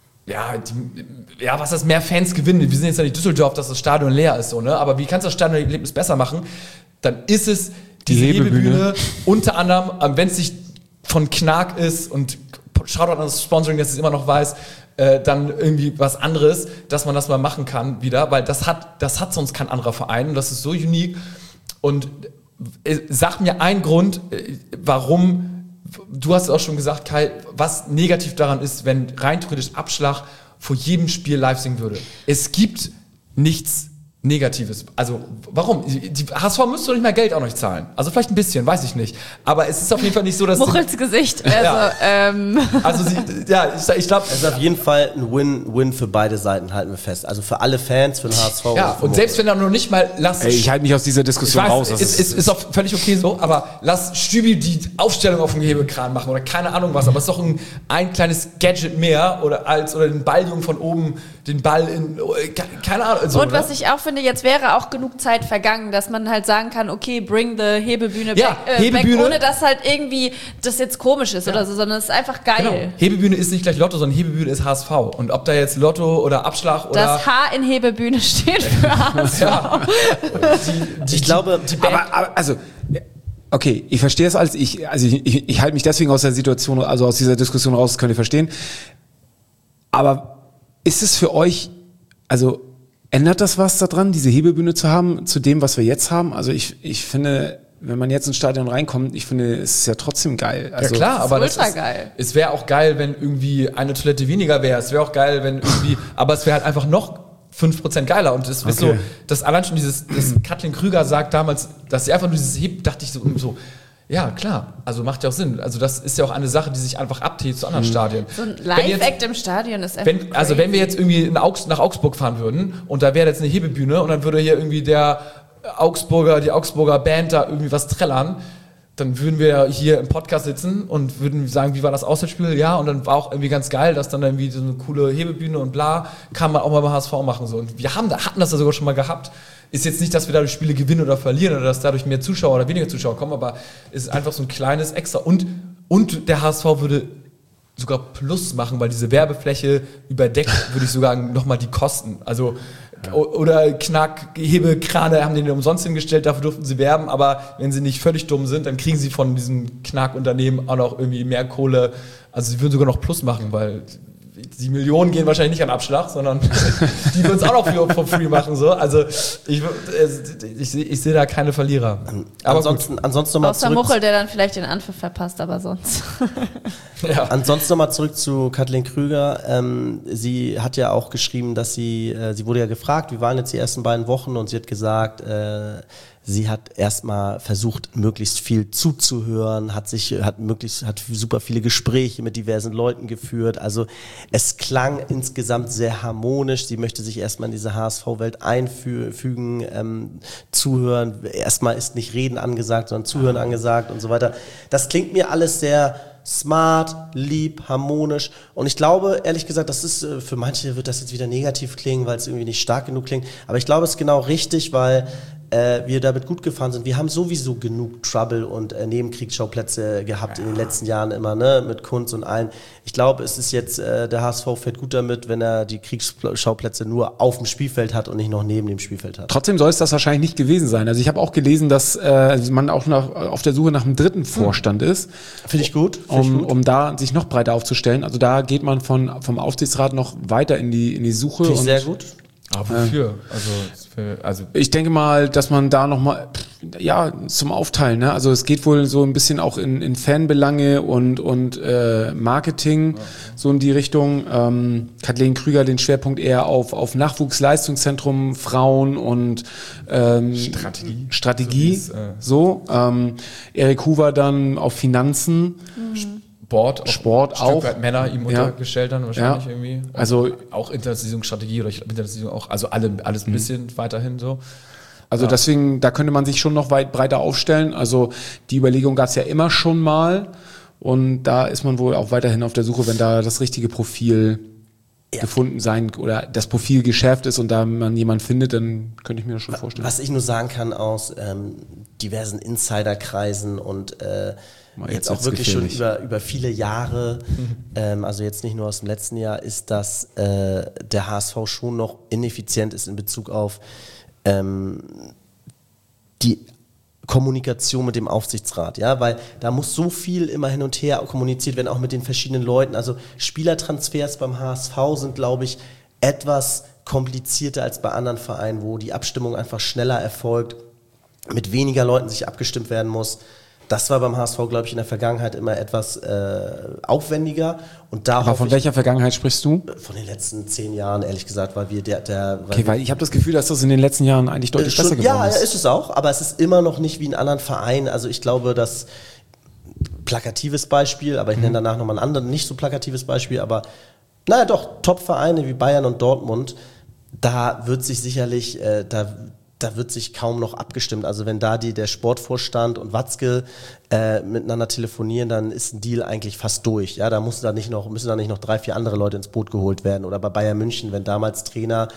was heißt mehr Fans gewinnen? Wir sind jetzt ja nicht Düsseldorf, dass das Stadion leer ist, so, ne? Aber wie kannst du das Stadionerlebnis besser machen? Dann ist es diese Hebebühne, unter anderem, wenn es nicht von Knark ist und Shoutout an das Sponsoring, dass es immer noch weiß, dann irgendwie was anderes, dass man das mal machen kann wieder, weil das hat sonst kein anderer Verein und das ist so unique. Und sag mir einen Grund, warum. Du hast es auch schon gesagt, Kai, was negativ daran ist, wenn rein theoretisch Abschlag vor jedem Spiel live singen würde. Es gibt nichts Negatives. Also, warum? Die HSV müsste doch nicht mehr Geld auch noch zahlen. Also vielleicht ein bisschen, weiß ich nicht. Aber es ist auf jeden Fall nicht so, dass... Muchels Gesicht. Also, ich glaube... Es ist auf jeden Fall ein Win-Win für beide Seiten, halten wir fest. Also für alle Fans, für den HSV. Ja, und selbst wenn er noch nicht mal... Ich halte mich aus dieser Diskussion raus. Ist auch völlig okay so, aber lass Stübi die Aufstellung auf dem Hebekran machen oder keine Ahnung was, aber es ist doch ein kleines Gadget mehr oder den Balljungen von oben, den Ball in... Keine Ahnung. So, und was ich auch finde, jetzt wäre auch genug Zeit vergangen, dass man halt sagen kann, okay, bring the Hebebühne weg, ohne dass halt irgendwie das jetzt komisch ist oder so, sondern es ist einfach geil. Genau. Hebebühne ist nicht gleich Lotto, sondern Hebebühne ist HSV. Und ob da jetzt Lotto oder Abschlag oder... Das H in Hebebühne steht für HSV. Ja. Ich glaube... Aber okay, ich verstehe es als ich halte mich deswegen aus der Situation, also aus dieser Diskussion raus, das könnt ihr verstehen. Aber ist es für euch, also ändert das was daran, diese Hebebühne zu haben, zu dem, was wir jetzt haben? Also ich finde, wenn man jetzt ins Stadion reinkommt, ich finde, es ist ja trotzdem geil. Also, ja klar, aber geil. Es wäre auch geil, wenn irgendwie eine Toilette weniger wäre. Es wäre auch geil, wenn irgendwie, aber es wäre halt einfach noch 5% geiler. Und es ist so, dass allein schon das Kathleen Krüger sagt damals, dass sie einfach nur dieses dachte ich so, ja, klar. Also macht ja auch Sinn. Also das ist ja auch eine Sache, die sich einfach abhebt zu anderen Stadien. So ein Live-Act im Stadion ist einfach Also wenn wir jetzt irgendwie nach Augsburg fahren würden und da wäre jetzt eine Hebebühne und dann würde hier irgendwie die Augsburger Band da irgendwie was trällern, dann würden wir hier im Podcast sitzen und würden sagen, wie war das Auswärtsspiel? Ja, und dann war auch irgendwie ganz geil, dass dann irgendwie so eine coole Hebebühne und bla, kann man auch mal beim HSV machen. So. Und wir hatten das ja sogar schon mal gehabt. Ist jetzt nicht, dass wir dadurch Spiele gewinnen oder verlieren oder dass dadurch mehr Zuschauer oder weniger Zuschauer kommen, aber es ist einfach so ein kleines Extra. Und der HSV würde sogar Plus machen, weil diese Werbefläche überdeckt, würde ich sogar nochmal die Kosten. Also oder Hebekrane haben den umsonst hingestellt, dafür durften sie werben, aber wenn sie nicht völlig dumm sind, dann kriegen sie von diesem Knack-Unternehmen auch noch irgendwie mehr Kohle. Also sie würden sogar noch Plus machen, weil die Millionen gehen wahrscheinlich nicht an Abschlag, sondern die würden es auch noch for free machen. So. Also ich sehe da keine Verlierer. Aber ansonsten nochmal außer Muchel, der dann vielleicht den Anpfiff verpasst, aber sonst. Ja. Ansonsten nochmal zurück zu Kathleen Krüger. Sie hat ja auch geschrieben, dass sie wurde ja gefragt, wie waren jetzt die ersten beiden Wochen, und sie hat gesagt, sie hat erstmal versucht, möglichst viel zuzuhören, hat super viele Gespräche mit diversen Leuten geführt. Also es klang insgesamt sehr harmonisch. Sie möchte sich erstmal in diese HSV-Welt einfügen, zuhören. Erstmal ist nicht Reden angesagt, sondern Zuhören angesagt und so weiter. Das klingt mir alles sehr smart, lieb, harmonisch. Und ich glaube, ehrlich gesagt, das ist, für manche wird das jetzt wieder negativ klingen, weil es irgendwie nicht stark genug klingt. Aber ich glaube, es ist genau richtig, weil wir damit gut gefahren sind. Wir haben sowieso genug Trouble und Nebenkriegsschauplätze gehabt in den letzten Jahren immer, ne, mit Kunz und allen. Ich glaube, es ist jetzt, der HSV fährt gut damit, wenn er die Kriegsschauplätze nur auf dem Spielfeld hat und nicht noch neben dem Spielfeld hat. Trotzdem soll es das wahrscheinlich nicht gewesen sein. Also ich habe auch gelesen, dass man auch auf der Suche nach einem dritten Vorstand ist. Finde ich gut. Um da sich noch breiter aufzustellen. Also da geht man vom Aufsichtsrat noch weiter in die Suche. Finde ich sehr gut. Aber wofür? Also ich denke mal, dass man da nochmal, zum Aufteilen, ne? Also es geht wohl so ein bisschen auch in Fanbelange und Marketing, so in die Richtung. Kathleen Krüger den Schwerpunkt eher auf Nachwuchsleistungszentrum, Frauen und Strategie. Erik Hoover dann auf Finanzen. Sport auch. Stück weit Männer ihm untergestellt dann wahrscheinlich irgendwie. Also auch Internationalisierungsstrategie oder ich glaube Internationalisierung auch, also alles ein bisschen weiterhin so. Also deswegen, da könnte man sich schon noch weit breiter aufstellen. Also die Überlegung gab es ja immer schon mal und da ist man wohl auch weiterhin auf der Suche, wenn da das richtige Profil gefunden sein oder das Profil geschärft ist und da man jemanden findet, dann könnte ich mir das schon vorstellen. Was ich nur sagen kann aus diversen Insiderkreisen und jetzt auch wirklich gefährlich. Schon über viele Jahre, also jetzt nicht nur aus dem letzten Jahr, ist, dass der HSV schon noch ineffizient ist in Bezug auf die Kommunikation mit dem Aufsichtsrat, ja, weil da muss so viel immer hin und her kommuniziert werden, auch mit den verschiedenen Leuten. Also Spielertransfers beim HSV sind, glaube ich, etwas komplizierter als bei anderen Vereinen, wo die Abstimmung einfach schneller erfolgt, mit weniger Leuten sich abgestimmt werden muss. Das war beim HSV, glaube ich, in der Vergangenheit immer etwas aufwendiger. Und da aber von welcher Vergangenheit sprichst du? Von den letzten 10 Jahren, ehrlich gesagt, weil wir weil ich habe das Gefühl, dass das in den letzten Jahren eigentlich deutlich besser geworden ist. Ja, ist es auch, aber es ist immer noch nicht wie in anderen Vereinen. Also ich glaube, dass plakatives Beispiel, aber ich nenne danach nochmal ein anderes, nicht so plakatives Beispiel, aber naja doch, Top-Vereine wie Bayern und Dortmund, da wird sich sicherlich, da wird sich kaum noch abgestimmt. Also wenn da der Sportvorstand und Watzke miteinander telefonieren, dann ist ein Deal eigentlich fast durch. Ja, da müssen da nicht noch 3, 4 andere Leute ins Boot geholt werden. Oder bei Bayern München, wenn damals Trainer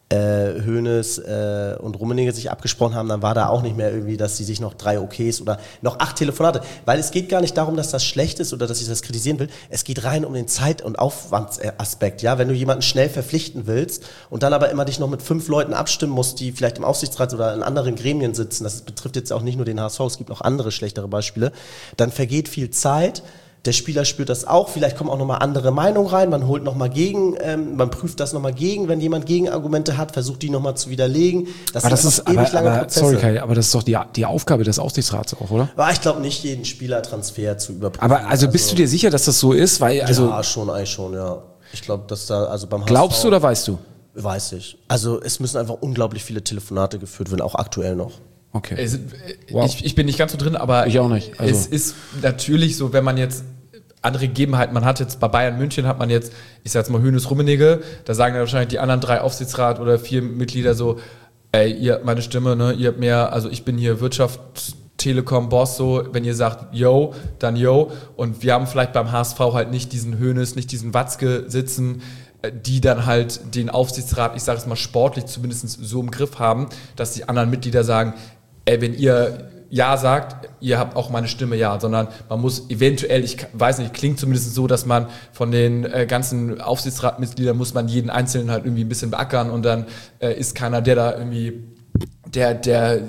Hoeneß und Rummenigge sich abgesprochen haben, dann war da auch nicht mehr irgendwie, dass sie sich noch 3 Okays oder noch 8 Telefonate, weil es geht gar nicht darum, dass das schlecht ist oder dass ich das kritisieren will, es geht rein um den Zeit- und Aufwandsaspekt, ja, wenn du jemanden schnell verpflichten willst und dann aber immer dich noch mit 5 Leuten abstimmen musst, die vielleicht im Aufsichtsrat oder in anderen Gremien sitzen, das betrifft jetzt auch nicht nur den HSV, es gibt auch andere schlechtere Beispiele, dann vergeht viel Zeit. Der Spieler spürt das auch, vielleicht kommen auch nochmal andere Meinungen rein, man holt nochmal gegen, man prüft das nochmal gegen, wenn jemand Gegenargumente hat, versucht die nochmal zu widerlegen. Aber das ist ewig lange Prozesse. Sorry Kai, aber das ist doch die Aufgabe des Aufsichtsrats auch, oder? Aber ich glaube nicht, jeden Spielertransfer zu überprüfen. Aber also bist du dir sicher, dass das so ist? Weil, ja, eigentlich schon, ja. Ich glaube, dass da, also beim HSV... Glaubst du oder weißt du? Weiß ich. Also es müssen einfach unglaublich viele Telefonate geführt werden, auch aktuell noch. Okay. Wow. Ich bin nicht ganz so drin, aber ich auch nicht. Es ist natürlich so, wenn man jetzt andere Gegebenheiten, man hat jetzt bei Bayern München, hat man jetzt, ich sag jetzt mal Hoeneß, Rummenigge, da sagen dann wahrscheinlich die anderen 3 Aufsichtsrat oder 4 Mitglieder so, ey, ihr habt meine Stimme, ne, ihr habt mehr, also ich bin hier Wirtschaft Telekom-Boss so, wenn ihr sagt, yo, dann yo. Und wir haben vielleicht beim HSV halt nicht diesen Hoeneß, nicht diesen Watzke sitzen, die dann halt den Aufsichtsrat, ich sage es mal sportlich zumindest so im Griff haben, dass die anderen Mitglieder sagen, wenn ihr Ja sagt, ihr habt auch meine Stimme Ja, sondern man muss eventuell, ich weiß nicht, klingt zumindest so, dass man von den ganzen Aufsichtsratmitgliedern muss man jeden Einzelnen halt irgendwie ein bisschen beackern und dann ist keiner, der da irgendwie der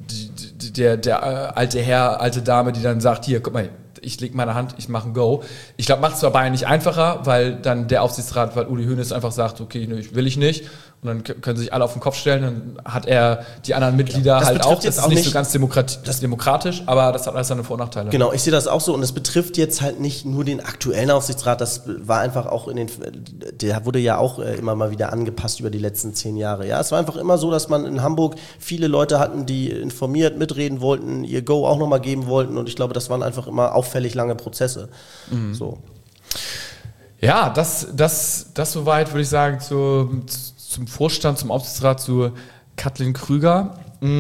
alte Herr, alte Dame, die dann sagt, hier, guck mal, ich lege meine Hand, ich mache ein Go. Ich glaube, macht es zwar Bayern nicht einfacher, weil dann der Aufsichtsrat, weil Uli Hoeneß einfach sagt, okay, ne, will ich nicht. Und dann können sich alle auf den Kopf stellen, dann hat er die anderen Mitglieder das halt auch. jetzt Das ist auch nicht so ganz demokratisch, aber das hat alles seine Vor- und Nachteile. Genau, ich sehe das auch so und es betrifft jetzt halt nicht nur den aktuellen Aufsichtsrat, das war einfach auch der wurde ja auch immer mal wieder angepasst über die letzten 10 Jahre. Ja, es war einfach immer so, dass man in Hamburg viele Leute hatten, die informiert, mitreden wollten, ihr Go auch nochmal geben wollten und ich glaube, das waren einfach immer auffällig lange Prozesse. So. Ja, das soweit, würde ich sagen, zum Vorstand, zum Aufsichtsrat, zu Kathleen Krüger.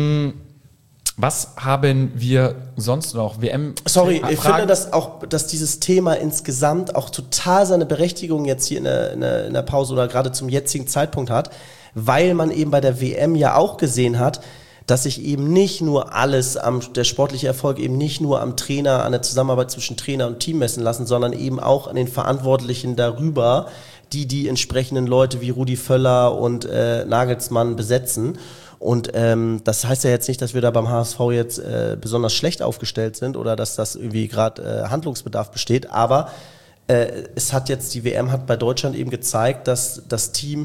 Was haben wir sonst noch? WM? Sorry, ich finde, dass dieses Thema insgesamt auch total seine Berechtigung jetzt hier in der Pause oder gerade zum jetzigen Zeitpunkt hat, weil man eben bei der WM ja auch gesehen hat, dass sich eben nicht nur der sportliche Erfolg eben nicht nur am Trainer, an der Zusammenarbeit zwischen Trainer und Team messen lassen, sondern eben auch an den Verantwortlichen darüber, die entsprechenden Leute wie Rudi Völler und Nagelsmann besetzen. Und das heißt ja jetzt nicht, dass wir da beim HSV jetzt besonders schlecht aufgestellt sind oder dass das irgendwie gerade Handlungsbedarf besteht, aber die WM hat bei Deutschland eben gezeigt, dass das Team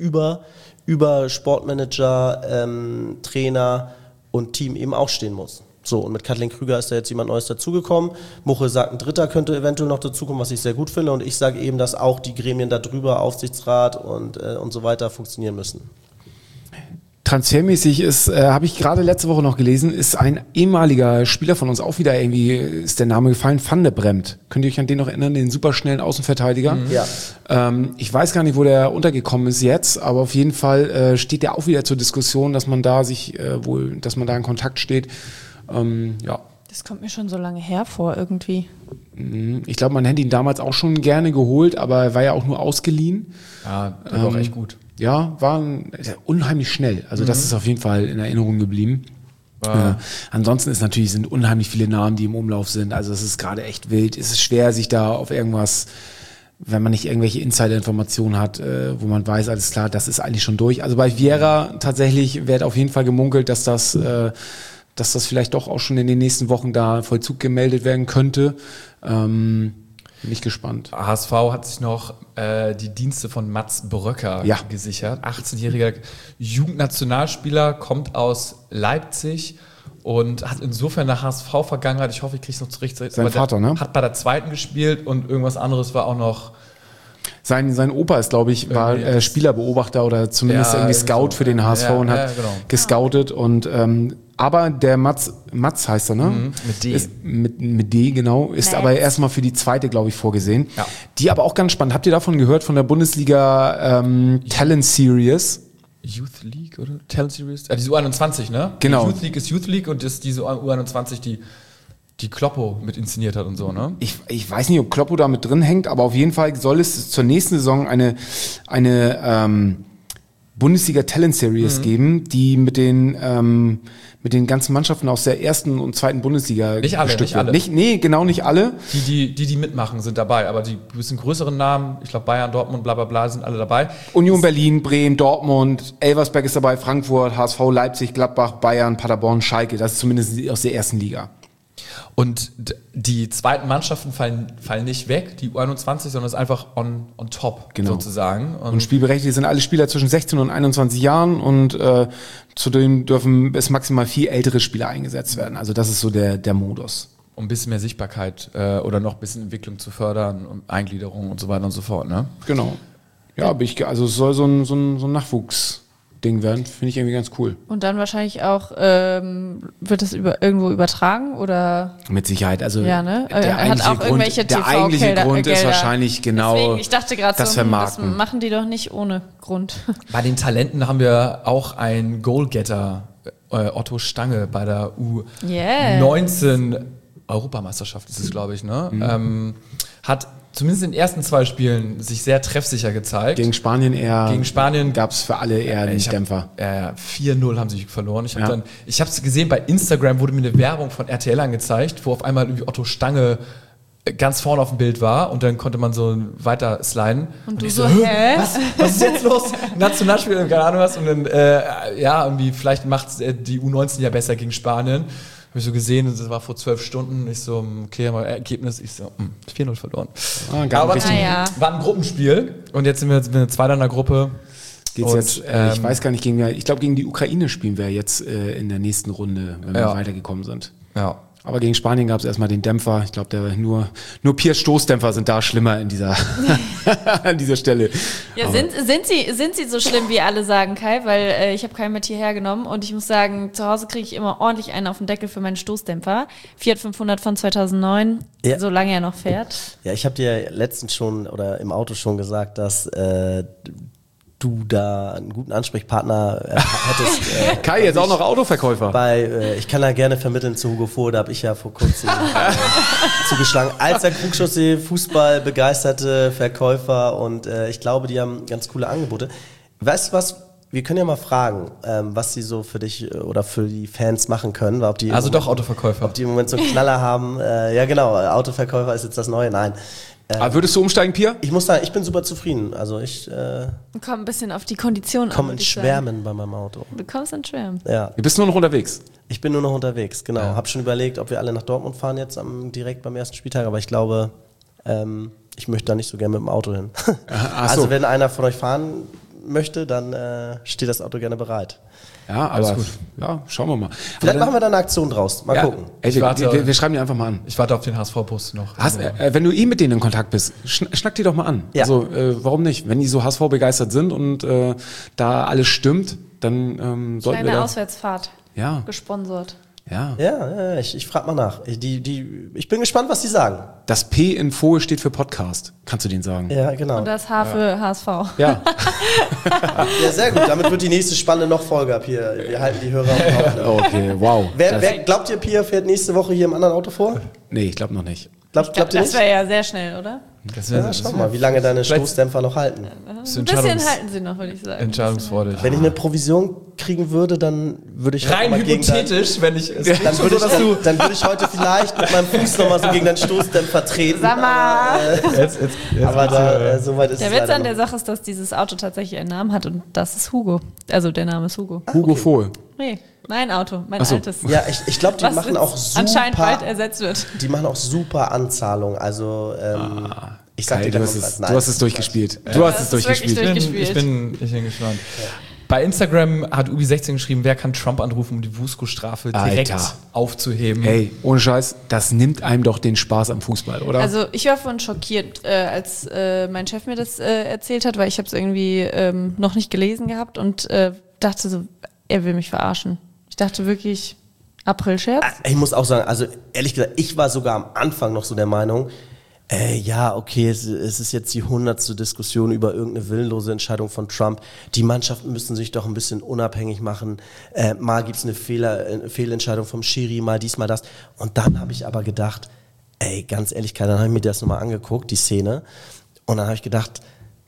über Sportmanager, Trainer und Team eben auch stehen muss. So, und mit Kathleen Krüger ist da jetzt jemand Neues dazugekommen. Muche sagt, ein Dritter könnte eventuell noch dazukommen, was ich sehr gut finde. Und ich sage eben, dass auch die Gremien da drüber, Aufsichtsrat und so weiter, funktionieren müssen. Transfermäßig habe ich gerade letzte Woche noch gelesen, ist ein ehemaliger Spieler von uns auch wieder ist der Name gefallen, Van de Bremt. Könnt ihr euch an den noch erinnern, den superschnellen Außenverteidiger? Ja. Ich weiß gar nicht, wo der untergekommen ist jetzt, aber auf jeden Fall steht der auch wieder zur Diskussion, dass man da dass man da in Kontakt steht. Ja. Das kommt mir schon so lange her vor irgendwie. Ich glaube, man hätte ihn damals auch schon gerne geholt, aber er war ja auch nur ausgeliehen. Ja, der war auch echt gut. Ja, war unheimlich schnell. Also das ist auf jeden Fall in Erinnerung geblieben. Ansonsten sind unheimlich viele Namen, die im Umlauf sind. Also es ist gerade echt wild. Es ist schwer, sich da auf irgendwas, wenn man nicht irgendwelche Insider-Informationen hat, wo man weiß, alles klar, das ist eigentlich schon durch. Also bei Vieira tatsächlich wird auf jeden Fall gemunkelt, dass das vielleicht doch auch schon in den nächsten Wochen da Vollzug gemeldet werden könnte. Bin ich gespannt. HSV hat sich noch die Dienste von Mats Bröcker gesichert. 18-jähriger Jugendnationalspieler, kommt aus Leipzig und hat insofern eine HSV-Vergangenheit. Ich hoffe, ich kriege es noch zurecht. Sein Vater, ne? Hat bei der zweiten gespielt und irgendwas anderes war auch noch. Sein Opa ist, glaube ich, war Spielerbeobachter oder zumindest irgendwie Scout für den HSV und hat gescoutet und aber der Mats heißt er, ne? Mit D. Mit D, genau. Ist aber erstmal für die zweite, glaube ich, vorgesehen. Ja. Die aber auch ganz spannend. Habt ihr davon gehört, von der Bundesliga Talent Series? Youth League, oder? Talent Series? Diese U21, ne? Genau. Die Youth League ist Youth League und ist diese U21, die Kloppo mit inszeniert hat und so, ne? Ich weiß nicht, ob Kloppo da mit drin hängt, aber auf jeden Fall soll es zur nächsten Saison eine Bundesliga Talent Series geben, die mit den ganzen Mannschaften aus der ersten und zweiten Bundesliga nicht alle. Nicht alle. Die mitmachen, sind dabei, aber die bisschen größeren Namen, ich glaube Bayern, Dortmund, bla bla bla, sind alle dabei. Union Berlin, Bremen, Dortmund, Elversberg ist dabei, Frankfurt, HSV, Leipzig, Gladbach, Bayern, Paderborn, Schalke, das ist zumindest aus der ersten Liga. Und die zweiten Mannschaften fallen nicht weg, die U21, sondern es ist einfach on top, sozusagen. Und spielberechtigt sind alle Spieler zwischen 16 und 21 Jahren und zudem dürfen es maximal 4 ältere Spieler eingesetzt werden. Also das ist so der Modus. Um ein bisschen mehr Sichtbarkeit oder noch ein bisschen Entwicklung zu fördern und Eingliederung und so weiter und so fort, ne? Genau. Ja, aber es soll so ein Nachwuchsding werden, finde ich irgendwie ganz cool. Und dann wahrscheinlich auch, wird das irgendwo übertragen oder? Mit Sicherheit, also ja, ne? der eigentliche Grund ist wahrscheinlich genau. Deswegen, ich dachte gerade das Vermarkten. Das machen die doch nicht ohne Grund. Bei den Talenten haben wir auch einen Goalgetter Otto Stange bei der Yes. U19 Europameisterschaft ist es, glaube ich, ne? Hat zumindest in den ersten 2 Spielen sich sehr treffsicher gezeigt. Gegen Spanien gab es für alle eher einen Dämpfer. 4-0 haben sie verloren. Ich habe es gesehen, bei Instagram wurde mir eine Werbung von RTL angezeigt, wo auf einmal irgendwie Otto Stange ganz vorne auf dem Bild war und dann konnte man so weiter sliden. Und du ich so, hä? Was ist jetzt los? Nationalspiel, keine Ahnung was. Und dann, irgendwie, vielleicht macht die U19 ja besser gegen Spanien. Habe ich so gesehen, das war vor 12 Stunden. Ich so, okay, mal Ergebnis. Ich so, 4-0 verloren. Aber war ein Gruppenspiel. Und jetzt sind wir Zweiter in der Gruppe. Geht's jetzt, ich weiß gar nicht, ich glaube, gegen die Ukraine spielen wir jetzt in der nächsten Runde, wenn wir weitergekommen sind. Ja. Aber gegen Spanien gab es erstmal den Dämpfer. Ich glaube, nur Piers Stoßdämpfer sind da schlimmer in dieser an dieser Stelle. Ja, sind sie so schlimm, wie alle sagen, Kai? Weil ich habe keinen mit hierher genommen und ich muss sagen, zu Hause kriege ich immer ordentlich einen auf den Deckel für meinen Stoßdämpfer. Fiat 500 von 2009, solange er noch fährt. Ja, ich habe dir letztens schon oder im Auto schon gesagt, dass du da einen guten Ansprechpartner hättest. Kai, jetzt auch noch Autoverkäufer. Ich kann da gerne vermitteln zu Hugo Vohl, da habe ich ja vor kurzem zugeschlagen. Als der Krugchaussee Fußball begeisterte Verkäufer und ich glaube, die haben ganz coole Angebote. Weißt du was? Wir können ja mal fragen, was sie so für dich oder für die Fans machen können. Autoverkäufer. Ob die im Moment so einen Knaller haben. Ja genau, Autoverkäufer ist jetzt das Neue. Nein. Aber würdest du umsteigen, Pia? Ich muss sagen, ich bin super zufrieden. Also Komm ein bisschen auf die Kondition an. Komm ins Schwärmen bei meinem Auto. Du kommst ins Schwärmen. Ja. Du bist nur noch unterwegs? Ich bin nur noch unterwegs, genau. Hab schon überlegt, ob wir alle nach Dortmund fahren jetzt direkt beim ersten Spieltag, aber ich glaube, ich möchte da nicht so gerne mit dem Auto hin. Also wenn einer von euch fahren möchte, dann steht das Auto gerne bereit. Ja, aber gut. Ja, schauen wir mal. Vielleicht machen wir da eine Aktion draus. Mal gucken. Ey, wir schreiben die einfach mal an. Ich warte auf den HSV-Post noch. Wenn du mit denen in Kontakt bist, schnack die doch mal an. Ja. Also warum nicht? Wenn die so HSV begeistert sind und da alles stimmt, dann sollten wir Kleine Auswärtsfahrt. Ja. Gesponsert. Ja. Ich frage mal nach. Ich bin gespannt, was die sagen. Das P in Fohl steht für Podcast. Kannst du denen sagen? Ja, genau. Und das H für HSV. Ja. Ja, sehr gut. Damit wird die nächste spannende Folge ab hier. Wir halten die Hörer auf dem Laufenden. Okay, wow. Wer glaubt ihr, Pia fährt nächste Woche hier im anderen Auto vor? Nee, ich glaube noch nicht. Glaubt ihr nicht? Das wäre ja sehr schnell, oder? Schau mal, wie lange deine Stoßdämpfer noch halten. Ein bisschen halten sie noch, würde ich sagen. Entscheidungsfreudig. Wenn ich eine Provision kriegen würde, dann würde ich rein hypothetisch, wenn ich dann würde ich heute vielleicht mit meinem Fuß nochmal so gegen deinen Stoßdämpfer treten. Sag mal. Aber soweit ist der es Witz leider an der noch. Sache ist, dass dieses Auto tatsächlich einen Namen hat und das ist Hugo. Also der Name ist Hugo. Hugo Fohl. Nee, mein Auto, mein so. altes. Ja, ich glaube, die Was machen auch super. anscheinend bald ersetzt wird. Die machen auch super Anzahlungen. Also ich sag Kai, dir, du hast es durchgespielt. Du hast es durchgespielt. Ich bin gespannt. Bei Instagram hat Ubi16 geschrieben, wer kann Trump anrufen, um die Vusko-Strafe direkt aufzuheben. Ey, ohne Scheiß, das nimmt einem doch den Spaß am Fußball, oder? Also ich war vorhin schockiert, als mein Chef mir das erzählt hat, weil ich habe es irgendwie noch nicht gelesen gehabt und dachte so, er will mich verarschen. Ich dachte wirklich, April-Scherz? Ich muss auch sagen, also ehrlich gesagt, ich war sogar am Anfang noch so der Meinung, ja, okay, es ist jetzt die 100. Diskussion über irgendeine willenlose Entscheidung von Trump. Die Mannschaften müssen sich doch ein bisschen unabhängig machen. Mal gibt's eine Fehlentscheidung vom Schiri, mal dies, mal das. Und dann habe ich aber gedacht, ganz ehrlich, dann habe ich mir das nochmal angeguckt, die Szene. Und dann habe ich gedacht,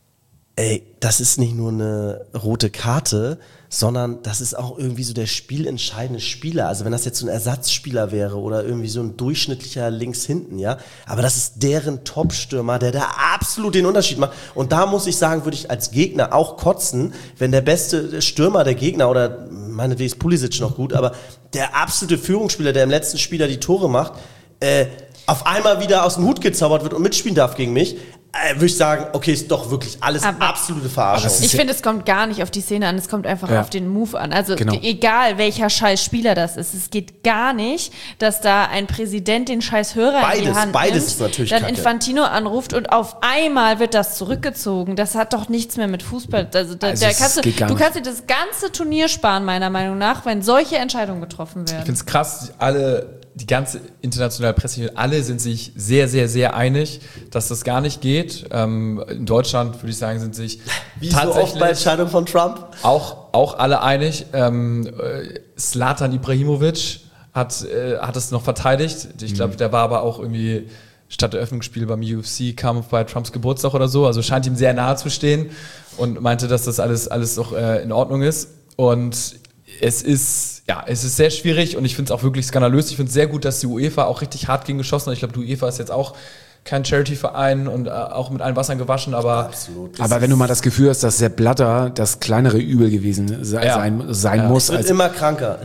das ist nicht nur eine rote Karte, sondern das ist auch irgendwie so der spielentscheidende Spieler. Also wenn das jetzt so ein Ersatzspieler wäre oder irgendwie so ein durchschnittlicher links hinten, ja. Aber das ist deren Top-Stürmer, der da absolut den Unterschied macht. Und da muss ich sagen, würde ich als Gegner auch kotzen, wenn der beste Stürmer der Gegner oder meinetwegen ist Pulisic noch gut, aber der absolute Führungsspieler, der im letzten Spiel die Tore macht, auf einmal wieder aus dem Hut gezaubert wird und mitspielen darf gegen mich. Würde ich sagen, okay, ist doch wirklich alles absolute Verarschung. Ich finde, es kommt gar nicht auf die Szene an, es kommt einfach auf den Move an. Also egal, welcher scheiß Spieler das ist, es geht gar nicht, dass da ein Präsident den scheiß Hörer in die Hand beides nimmt, ist natürlich dann Kacke. Infantino anruft und auf einmal wird das zurückgezogen. Das hat doch nichts mehr mit Fußball. Du kannst dir das ganze Turnier sparen, meiner Meinung nach, wenn solche Entscheidungen getroffen werden. Ich finde es krass, alle die ganze internationale Presse, alle sind sich sehr, sehr, sehr einig, dass das gar nicht geht. In Deutschland, würde ich sagen, sind sich Wie so oft bei Entscheidungen von Trump. Auch alle einig. Zlatan Ibrahimovic hat es noch verteidigt. Ich glaube, der war aber auch irgendwie statt Eröffnungsspiel beim UFC-Kampf bei Trumps Geburtstag oder so. Also scheint ihm sehr nahe zu stehen und meinte, dass das alles doch in Ordnung ist. Und es ist sehr schwierig und ich finde es auch wirklich skandalös. Ich finde es sehr gut, dass die UEFA auch richtig hart gegen geschossen hat. Ich glaube, die UEFA ist jetzt auch kein Charity-Verein und auch mit allen Wassern gewaschen, aber... Absolut. Aber wenn du mal das Gefühl hast, dass Sepp Blatter das kleinere Übel gewesen sein muss. Es wird immer kranker.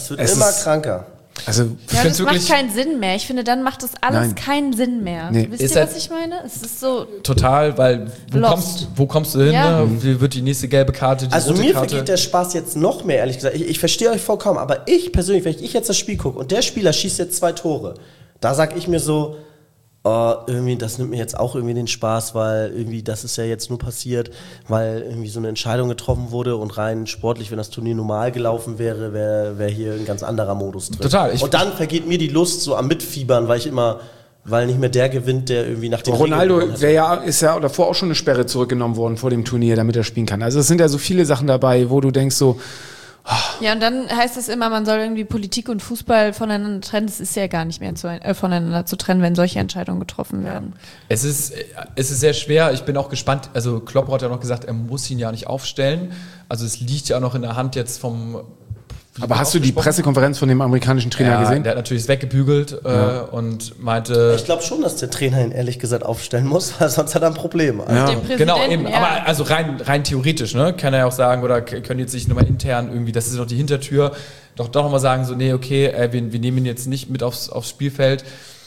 Also, ja, das macht keinen Sinn mehr. Ich finde, dann macht das alles keinen Sinn mehr. Nee. Wisst ihr, was ich meine? Es ist so... Total, weil wo kommst du hin? Ja. Ne? Wie wird die nächste gelbe Karte, die Also rote mir Karte? vergeht der Spaß jetzt noch mehr, ehrlich gesagt. Ich verstehe euch vollkommen, aber ich persönlich, wenn ich jetzt das Spiel gucke und der Spieler schießt jetzt 2 Tore, da sag ich mir so, irgendwie, das nimmt mir jetzt auch irgendwie den Spaß, weil irgendwie das ist ja jetzt nur passiert, weil irgendwie so eine Entscheidung getroffen wurde und rein sportlich, wenn das Turnier normal gelaufen wäre, wäre hier ein ganz anderer Modus drin. Total. Und dann vergeht mir die Lust so am Mitfiebern, weil nicht mehr der gewinnt, der irgendwie nach dem Ronaldo ist ja davor auch schon eine Sperre zurückgenommen worden vor dem Turnier, damit er spielen kann. Also es sind ja so viele Sachen dabei, wo du denkst so, Ja, und dann heißt es immer, man soll irgendwie Politik und Fußball voneinander trennen. Das ist ja gar nicht mehr voneinander zu trennen, wenn solche Entscheidungen getroffen werden. Es ist sehr schwer. Ich bin auch gespannt. Also Klopp hat ja noch gesagt, er muss ihn ja nicht aufstellen. Also es liegt ja auch noch in der Hand jetzt vom... aber hast du die Pressekonferenz von dem amerikanischen Trainer gesehen? Der hat natürlich das weggebügelt und meinte... Ich glaube schon, dass der Trainer ihn ehrlich gesagt aufstellen muss, weil sonst hat er ein Problem. Also Genau, eben. Ja. Aber also rein theoretisch, ne, kann er ja auch sagen, oder können jetzt sich nochmal intern irgendwie, das ist noch die Hintertür, doch nochmal sagen, so, nee, okay, wir nehmen ihn jetzt nicht mit aufs Spielfeld.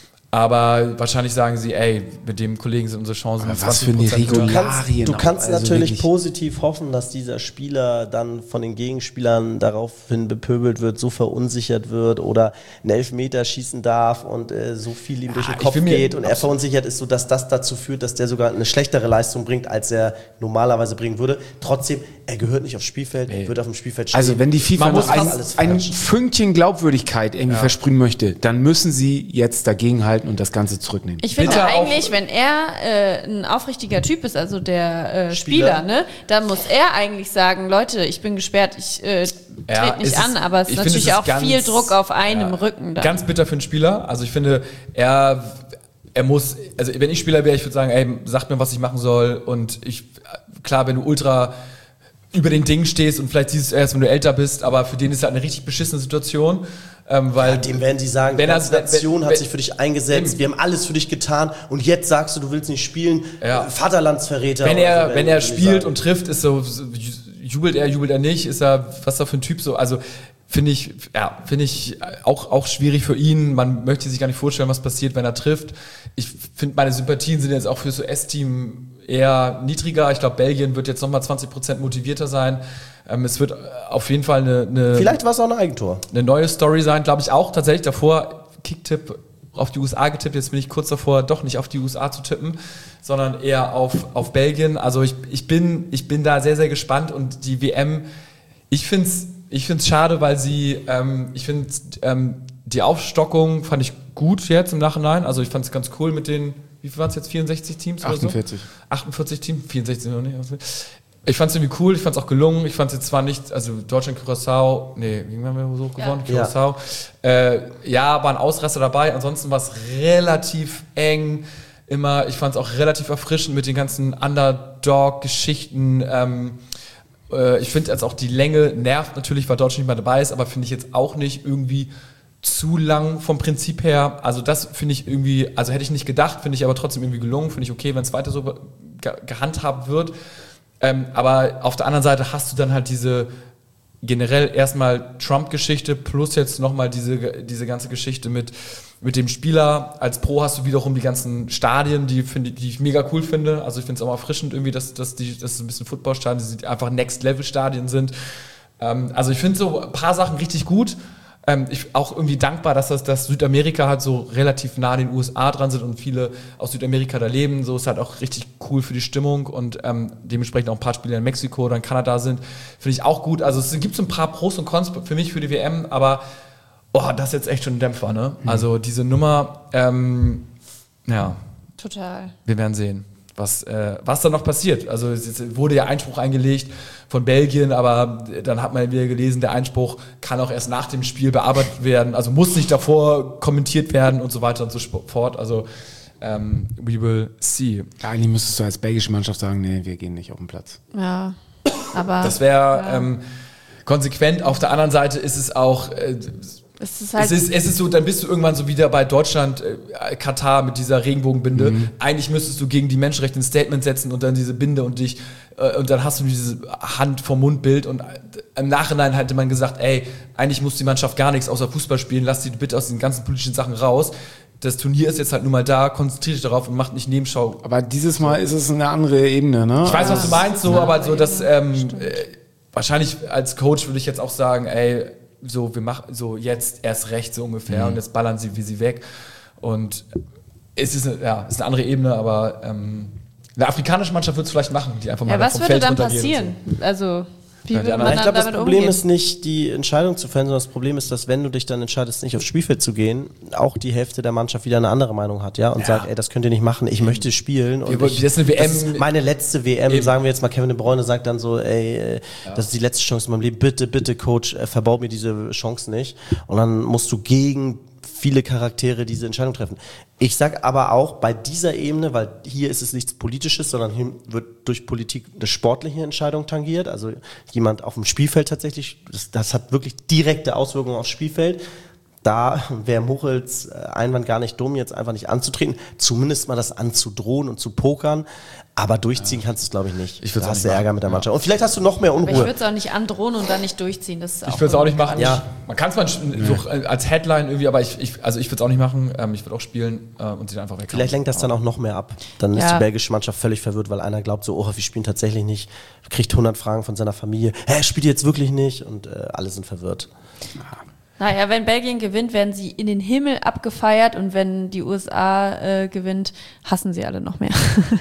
Aber wahrscheinlich sagen sie, ey, mit dem Kollegen sind unsere Chancen. Aber was für eine Regularien. Du kannst also natürlich wirklich positiv hoffen, dass dieser Spieler dann von den Gegenspielern daraufhin bepöbelt wird, so verunsichert wird oder einen Elfmeter schießen darf und so viel ihm durch den Kopf geht und er verunsichert ist, sodass das dazu führt, dass der sogar eine schlechtere Leistung bringt, als er normalerweise bringen würde. Trotzdem, er gehört nicht aufs Spielfeld, wird auf dem Spielfeld stehen. Also wenn die FIFA noch alles ein Fünkchen Glaubwürdigkeit irgendwie versprühen möchte, dann müssen sie jetzt dagegenhalten und das Ganze zurücknehmen. Ich finde eigentlich, wenn er ein aufrichtiger Typ ist, also der Spieler, ne, dann muss er eigentlich sagen, Leute, ich bin gesperrt, ich trete nicht an, aber es ist natürlich auch viel Druck auf einem Rücken. Dann. Ganz bitter für einen Spieler. Also ich finde, er muss, also wenn ich Spieler wäre, ich würde sagen, ey, sagt mir, was ich machen soll und klar, wenn du ultra über den Dingen stehst und vielleicht siehst du es erst, wenn du älter bist, aber für den ist halt eine richtig beschissene Situation. Weil dem werden sie sagen, die ganze Nation hat sich für dich eingesetzt, wir haben alles für dich getan und jetzt sagst du willst nicht spielen, Vaterlandsverräter. Wenn er spielt und trifft, ist so, jubelt er nicht, ist er, was da für ein Typ so, also finde ich auch schwierig für ihn, man möchte sich gar nicht vorstellen, was passiert, wenn er trifft. Ich finde, meine Sympathien sind jetzt auch für so S-Team eher niedriger, ich glaube, Belgien wird jetzt nochmal 20% motivierter sein. Es wird auf jeden Fall eine vielleicht war es auch ein Eigentor. Eine neue Story sein, glaube ich auch. Tatsächlich davor Kicktipp auf die USA getippt. Jetzt bin ich kurz davor, doch nicht auf die USA zu tippen, sondern eher auf Belgien. Also ich bin da sehr, sehr gespannt und die WM, ich finde es schade, weil die Aufstockung fand ich gut jetzt im Nachhinein. Also ich fand es ganz cool mit den, wie viel waren es jetzt, 64 Teams 48. oder so? 48 Teams, 64 noch nicht. Ich fand es irgendwie cool, ich fand es auch gelungen. Ich fand es jetzt zwar nicht, also Deutschland, Curaçao, wie haben wir so gewonnen? Ja. Curaçao. War ein Ausraster dabei. Ansonsten war es relativ eng. Ich fand es auch relativ erfrischend mit den ganzen Underdog-Geschichten. Ich finde jetzt auch die Länge nervt natürlich, weil Deutschland nicht mehr dabei ist, aber finde ich jetzt auch nicht irgendwie zu lang vom Prinzip her. Also das finde ich irgendwie, also hätte ich nicht gedacht, finde ich aber trotzdem irgendwie gelungen. Finde ich okay, wenn es weiter so gehandhabt wird. Aber auf der anderen Seite hast du dann halt diese generell erstmal Trump-Geschichte plus jetzt nochmal diese ganze Geschichte mit dem Spieler. Als Pro hast du wiederum die ganzen Stadien, die ich mega cool finde. Also ich finde es auch mal erfrischend irgendwie, dass das ein bisschen Footballstadien, die einfach Next-Level-Stadien sind. Also ich finde so ein paar Sachen richtig gut. Ich auch irgendwie dankbar, dass Südamerika halt so relativ nah an den USA dran sind und viele aus Südamerika da leben. So ist halt auch richtig cool für die Stimmung und dementsprechend auch ein paar Spiele in Mexiko oder in Kanada sind. Finde ich auch gut. Also es gibt so ein paar Pros und Cons für mich für die WM, aber das ist jetzt echt schon ein Dämpfer, ne? Also diese Nummer, ja, Total. wir werden sehen, was da noch passiert. Also es wurde ja Einspruch eingelegt von Belgien, aber dann hat man wieder gelesen, der Einspruch kann auch erst nach dem Spiel bearbeitet werden, also muss nicht davor kommentiert werden und so weiter und so fort. Also we will see. Ja, eigentlich müsstest du als belgische Mannschaft sagen, nee, wir gehen nicht auf den Platz. Ja, aber... Das wäre konsequent. Auf der anderen Seite ist es auch... es ist halt... Es ist so, dann bist du irgendwann so wieder bei Deutschland, Katar mit dieser Regenbogenbinde. Eigentlich müsstest du gegen die Menschenrechte ein Statement setzen und dann diese Binde und dann hast du diese Hand vom Mundbild und im Nachhinein hätte man gesagt, ey, eigentlich muss die Mannschaft gar nichts außer Fußball spielen, lass die bitte aus den ganzen politischen Sachen raus. Das Turnier ist jetzt halt nun mal da, konzentriert dich darauf und macht nicht Nebenschau. Aber dieses Mal ist es eine andere Ebene, ne? Ich weiß, was du meinst, so, aber so, dass wahrscheinlich als Coach würde ich jetzt auch sagen, ey, so, wir machen so jetzt erst recht so ungefähr und jetzt ballern sie weg. Und es ist eine andere Ebene, aber eine afrikanische Mannschaft würde es vielleicht machen, die einfach mal was vom würde Feld dann runtergehen. passieren? Also, wie würde die man anderen- Ich dann glaube, das damit Problem umgehen? ist nicht die Entscheidung zu fällen, sondern das Problem ist, dass wenn du dich dann entscheidest, nicht aufs Spielfeld zu gehen, auch die Hälfte der Mannschaft wieder eine andere Meinung hat, ja, und sagt, ey, das könnt ihr nicht machen, ich möchte spielen. Und das ist eine WM. das ist meine letzte WM, Eben. sagen wir jetzt mal, Kevin De Bruyne sagt dann so, ey, das ist die letzte Chance in meinem Leben, bitte, bitte, Coach, verbaut mir diese Chance nicht. Und dann musst du gegen viele Charaktere diese Entscheidung treffen. Ich sag aber auch bei dieser Ebene, weil hier ist es nichts Politisches, sondern hier wird durch Politik eine sportliche Entscheidung tangiert, also jemand auf dem Spielfeld tatsächlich, das hat wirklich direkte Auswirkungen aufs Spielfeld. Da wäre Muchels Einwand gar nicht dumm, jetzt einfach nicht anzutreten, zumindest mal das anzudrohen und zu pokern, aber durchziehen kannst du es, glaube ich, nicht. Ich würd's Da auch hast nicht du Ärger machen. mit der Mannschaft. Und vielleicht hast du noch mehr Aber ich Unruhe. würde es auch nicht androhen und dann nicht durchziehen. Das ist Ich würde es auch nicht machen. Ja. Man kann es mal so als Headline irgendwie, aber ich würde es auch nicht machen. Ich würde auch spielen und sie dann einfach weg. Vielleicht lenkt das dann auch noch mehr ab. Dann ist Ja. die belgische Mannschaft völlig verwirrt, weil einer glaubt so, wir spielen tatsächlich nicht, kriegt 100 Fragen von seiner Familie, spielt ihr jetzt wirklich nicht? Und alle sind verwirrt. Naja, wenn Belgien gewinnt, werden sie in den Himmel abgefeiert und wenn die USA gewinnt, hassen sie alle noch mehr.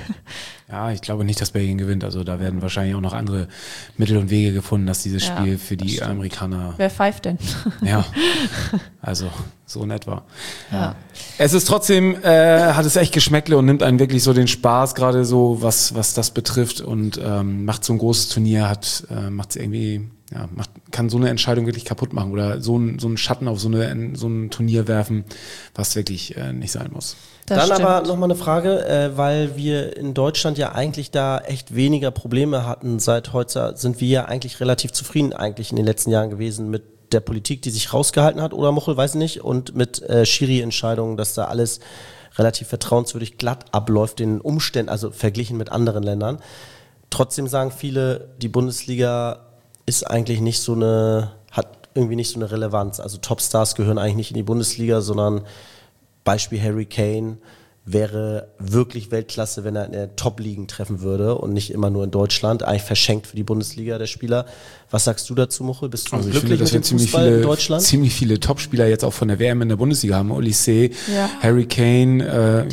Ja, ich glaube nicht, dass Belgien gewinnt. Also da werden wahrscheinlich auch noch andere Mittel und Wege gefunden, dass dieses Ja, Spiel für die Amerikaner, Wer pfeift denn? ja, also so in etwa. Ja. Es ist trotzdem, hat es echt Geschmäckle und nimmt einen wirklich so den Spaß, gerade so, was das betrifft und macht so ein großes Turnier, macht es irgendwie, ja, kann so eine Entscheidung wirklich kaputt machen oder so einen Schatten auf so ein Turnier werfen, was wirklich nicht sein muss. Das Dann stimmt. aber nochmal eine Frage, weil wir in Deutschland ja eigentlich da echt weniger Probleme hatten seit heute, sind wir ja eigentlich relativ zufrieden eigentlich in den letzten Jahren gewesen mit der Politik, die sich rausgehalten hat, oder Muchel, weiß ich nicht, und mit Schiri-Entscheidungen, dass da alles relativ vertrauenswürdig glatt abläuft, den Umständen, also verglichen mit anderen Ländern. Trotzdem sagen viele, die Bundesliga ist eigentlich nicht so hat irgendwie nicht so eine Relevanz. Also Topstars gehören eigentlich nicht in die Bundesliga, sondern Beispiel Harry Kane wäre wirklich Weltklasse, wenn er in der Top-Ligen treffen würde und nicht immer nur in Deutschland. Eigentlich verschenkt für die Bundesliga der Spieler. Was sagst du dazu, Muchel? Bist du Also ich glücklich finde, dass wir mit dem Fußball in Deutschland? ziemlich viele Topspieler jetzt auch von der WM in der Bundesliga haben. Olise, Ja. Harry Kane,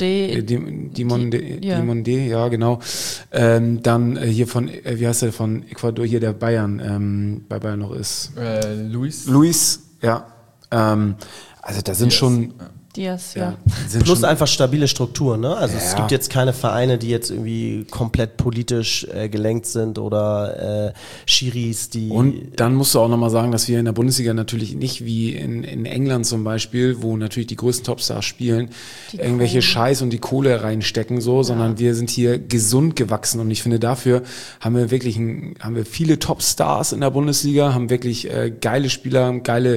Diomande. Diomande, ja genau. Dann hier von, wie heißt der von Ecuador, hier der Bayern, bei Bayern noch ist. Luis, ja. Also da sind schon... Diaz, ja. sind Plus schon, einfach stabile Strukturen, ne? Also es Ja. gibt jetzt keine Vereine, die jetzt irgendwie komplett politisch gelenkt sind oder Schiris, die... und dann musst du auch nochmal sagen, dass wir in der Bundesliga natürlich nicht wie in England zum Beispiel, wo natürlich die größten Topstars spielen, irgendwelche Scheiß und die Kohle reinstecken, so, sondern wir sind hier gesund gewachsen und ich finde, dafür haben wir wirklich haben wir viele Topstars in der Bundesliga, haben wirklich geile Spieler,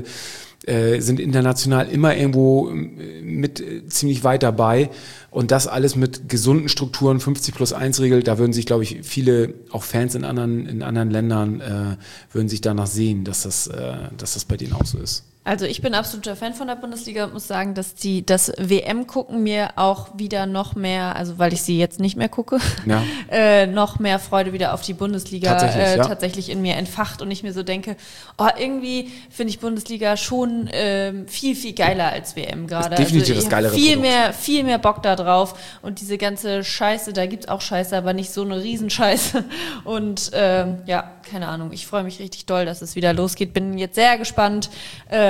sind international immer irgendwo mit ziemlich weit dabei und das alles mit gesunden Strukturen, 50+1-Regel, da würden sich, glaube ich, viele, auch Fans in anderen Ländern, würden sich danach sehen, dass das bei denen auch so ist. Also ich bin absoluter Fan von der Bundesliga und muss sagen, dass das WM-Gucken mir auch wieder noch mehr, also weil ich sie jetzt nicht mehr gucke, Ja. noch mehr Freude wieder auf die Bundesliga tatsächlich in mir entfacht und ich mir so denke, irgendwie finde ich Bundesliga schon viel, viel geiler als WM gerade. Ist definitiv also das geilere viel mehr Bock da drauf und diese ganze Scheiße, da gibt's auch Scheiße, aber nicht so eine Riesenscheiße und ja, keine Ahnung, ich freue mich richtig doll, dass es wieder losgeht, bin jetzt sehr gespannt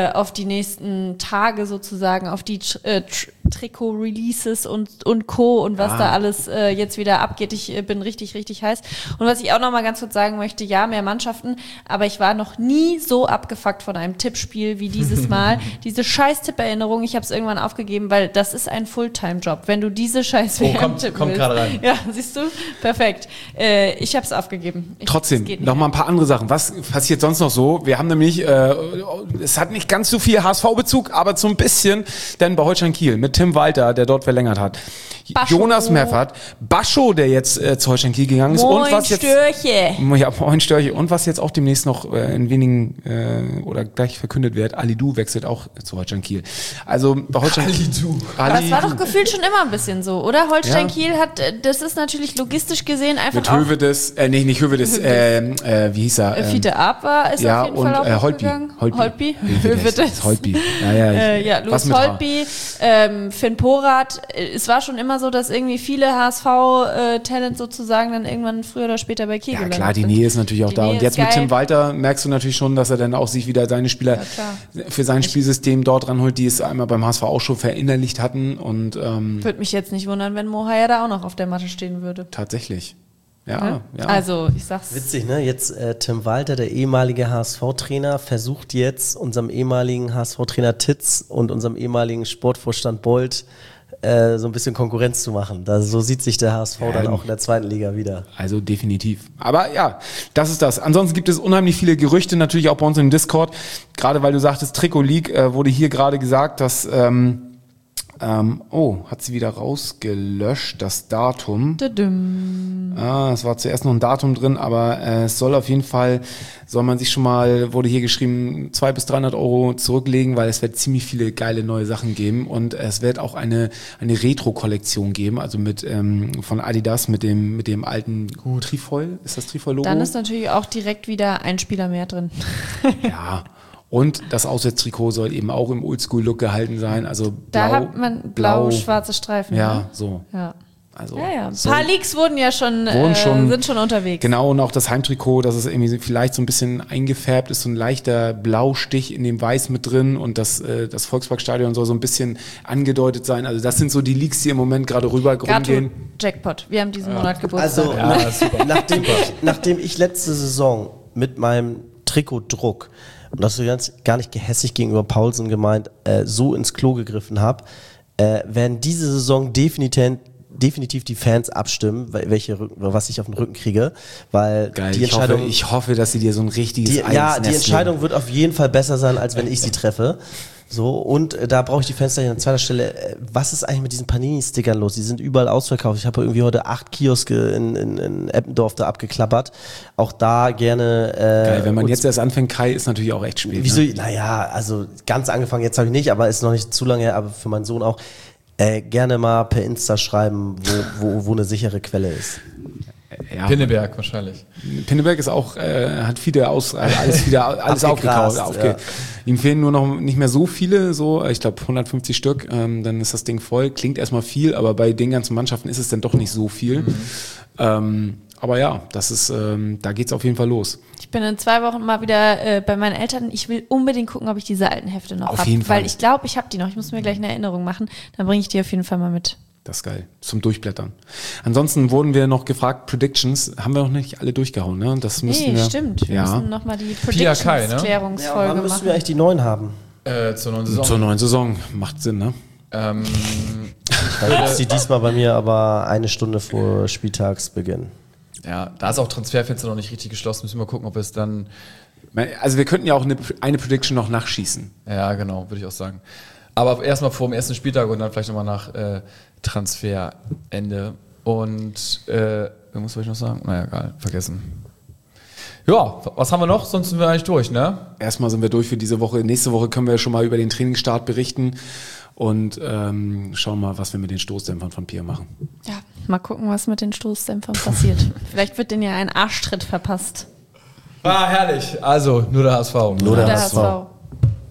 auf die nächsten Tage sozusagen, auf die Trikot-Releases und Co. und was da alles jetzt wieder abgeht. Ich bin richtig, richtig heiß. Und was ich auch noch mal ganz kurz sagen möchte, ja, mehr Mannschaften, aber ich war noch nie so abgefuckt von einem Tippspiel wie dieses Mal. Diese scheiß Tipperinnerung, ich habe es irgendwann aufgegeben, weil das ist ein Fulltime-Job. Wenn du diese scheiß WM tippen kommt willst. gerade rein. Ja, siehst du? Perfekt. Ich habe es aufgegeben. Trotzdem, noch mal ein paar andere Sachen. Was passiert sonst noch so? Wir haben nämlich, es hat nicht ganz so viel HSV-Bezug, aber so ein bisschen, denn bei Holstein Kiel mit Tim Walter, der dort verlängert hat. Bascho. Jonas Meffert, Bascho, der jetzt zu Holstein Kiel gegangen ist. Moin, und was jetzt, Störche. Ja, moin Störche. Und was jetzt auch demnächst noch in wenigen oder gleich verkündet wird, Alidou wechselt auch zu Holstein Kiel. Also bei Holstein Aber das war doch gefühlt schon immer ein bisschen so, oder? Holstein Ja. Kiel hat, das ist natürlich logistisch gesehen einfach mit auch... Hövedes, nicht Hövedes, wie hieß er? Fiete Ab war, ist ja, auf jeden Fall auch und hochgegangen. Holtby. Hövedes. Holtby. Ja, was Louis mit H? Holtby, Finn Porath. Es war schon immer so, dass irgendwie viele HSV-Talent sozusagen dann irgendwann früher oder später bei Kiel Ja gelandet klar, die sind. Nähe ist natürlich auch Die da. Nähe Und ist jetzt mit geil. Tim Walter merkst du natürlich schon, dass er dann auch sich wieder seine Spieler klar. für sein Spielsystem dort ranholt, die es einmal beim HSV auch schon verinnerlicht hatten. Und Würde mich jetzt nicht wundern, wenn Mohair da auch noch auf der Matte stehen würde. tatsächlich. Ja, Ne? ja. Also, ich sag's. Witzig, ne? Jetzt Tim Walter, der ehemalige HSV-Trainer, versucht jetzt unserem ehemaligen HSV-Trainer Titz und unserem ehemaligen Sportvorstand Bold so ein bisschen Konkurrenz zu machen. So sieht sich der HSV dann auch in der zweiten Liga wieder. Also definitiv. Aber ja, das ist das. Ansonsten gibt es unheimlich viele Gerüchte, natürlich auch bei uns im Discord. Gerade weil du sagtest, Trikot League, wurde hier gerade gesagt, dass hat sie wieder rausgelöscht, das Datum. Es war zuerst noch ein Datum drin, aber es soll auf jeden Fall, soll man sich schon mal, wurde hier geschrieben, 200 bis 300 Euro zurücklegen, weil es wird ziemlich viele geile neue Sachen geben und es wird auch eine Retro-Kollektion geben, also mit von Adidas mit dem alten Trefoil, ist das Trefoil-Logo? Dann ist natürlich auch direkt wieder ein Spieler mehr drin. Ja. Und das Auswärtstrikot soll eben auch im Oldschool-Look gehalten sein, also Da blau, hat man blau-schwarze Streifen. Ja, Ne? so. Ja. Also Ja. Ein so. paar Leaks wurden ja schon, sind schon unterwegs. Genau, und auch das Heimtrikot, das ist irgendwie vielleicht so ein bisschen eingefärbt, ist so ein leichter Blaustich in dem Weiß mit drin und das Volksparkstadion soll so ein bisschen angedeutet sein. Also das sind so die Leaks, die im Moment gerade rüber Gato, rumgehen. Jackpot. Wir haben diesen Monat Geburtstag. Also nachdem ich letzte Saison mit meinem Trikotdruck, und das ist gar nicht gehässig gegenüber Paulsen gemeint, so ins Klo gegriffen habe, werden diese Saison definitiv die Fans abstimmen, was ich auf den Rücken kriege, weil Geil, die Entscheidung, ich hoffe, dass sie dir so ein richtiges die Entscheidung wird auf jeden Fall besser sein, als wenn ich sie treffe. So, und da brauche ich die Fans gleich an zweiter Stelle. Was ist eigentlich mit diesen Panini-Stickern los? Die sind überall ausverkauft. Ich habe irgendwie heute 8 Kioske in Eppendorf da abgeklappert. Auch da gerne. Geil, wenn man jetzt erst anfängt, Kai, ist natürlich auch echt spät. Wieso? Ne? Naja, also ganz angefangen jetzt habe ich nicht, aber ist noch nicht zu lange her, aber für meinen Sohn auch. Gerne mal per Insta schreiben, wo eine sichere Quelle ist. Ja. Pinneberg wahrscheinlich. Pinneberg ist auch, hat alles aufgekauft. Ja. Ihm fehlen nur noch nicht mehr so viele, ich glaube 150 Stück, dann ist das Ding voll. Klingt erstmal viel, aber bei den ganzen Mannschaften ist es dann doch nicht so viel. Aber ja, das ist, da geht's auf jeden Fall los. Ich bin in 2 Wochen mal wieder bei meinen Eltern. Ich will unbedingt gucken, ob ich diese alten Hefte noch habe. Auf jeden Fall. Weil ich glaube, ich habe die noch. Ich muss mir gleich eine Erinnerung machen. Dann bringe ich die auf jeden Fall mal mit. Das ist geil. Zum Durchblättern. Ansonsten wurden wir noch gefragt, Predictions, haben wir noch nicht alle durchgehauen, ne? Das müssten wir. Stimmt. Wir Ja. müssen nochmal die Pia Kai, ne? Predictions-Klärungsfolge wann müssen wir machen. eigentlich die 9 haben? Zur neuen Saison. Zur neuen Saison. Macht Sinn, ne? Da ist sie diesmal bei mir aber 1 Stunde vor Spieltagsbeginn. Ja, da ist auch Transferfenster noch nicht richtig geschlossen. Müssen wir mal gucken, ob es dann. Also wir könnten ja auch eine Prediction noch nachschießen. Ja, genau, würde ich auch sagen. Aber erstmal vor dem ersten Spieltag und dann vielleicht nochmal nach Transferende. Und irgendwas soll ich noch sagen? Naja, egal, vergessen. Ja, was haben wir noch? Sonst sind wir eigentlich durch, ne? Erstmal sind wir durch für diese Woche. Nächste Woche können wir schon mal über den Trainingsstart berichten und schauen mal, was wir mit den Stoßdämpfern von Pia machen. Ja, mal gucken, was mit den Stoßdämpfern passiert. Vielleicht wird denen ja ein Arschtritt verpasst. Ah, herrlich. Also, nur der HSV. Nur der Der HSV. HSV.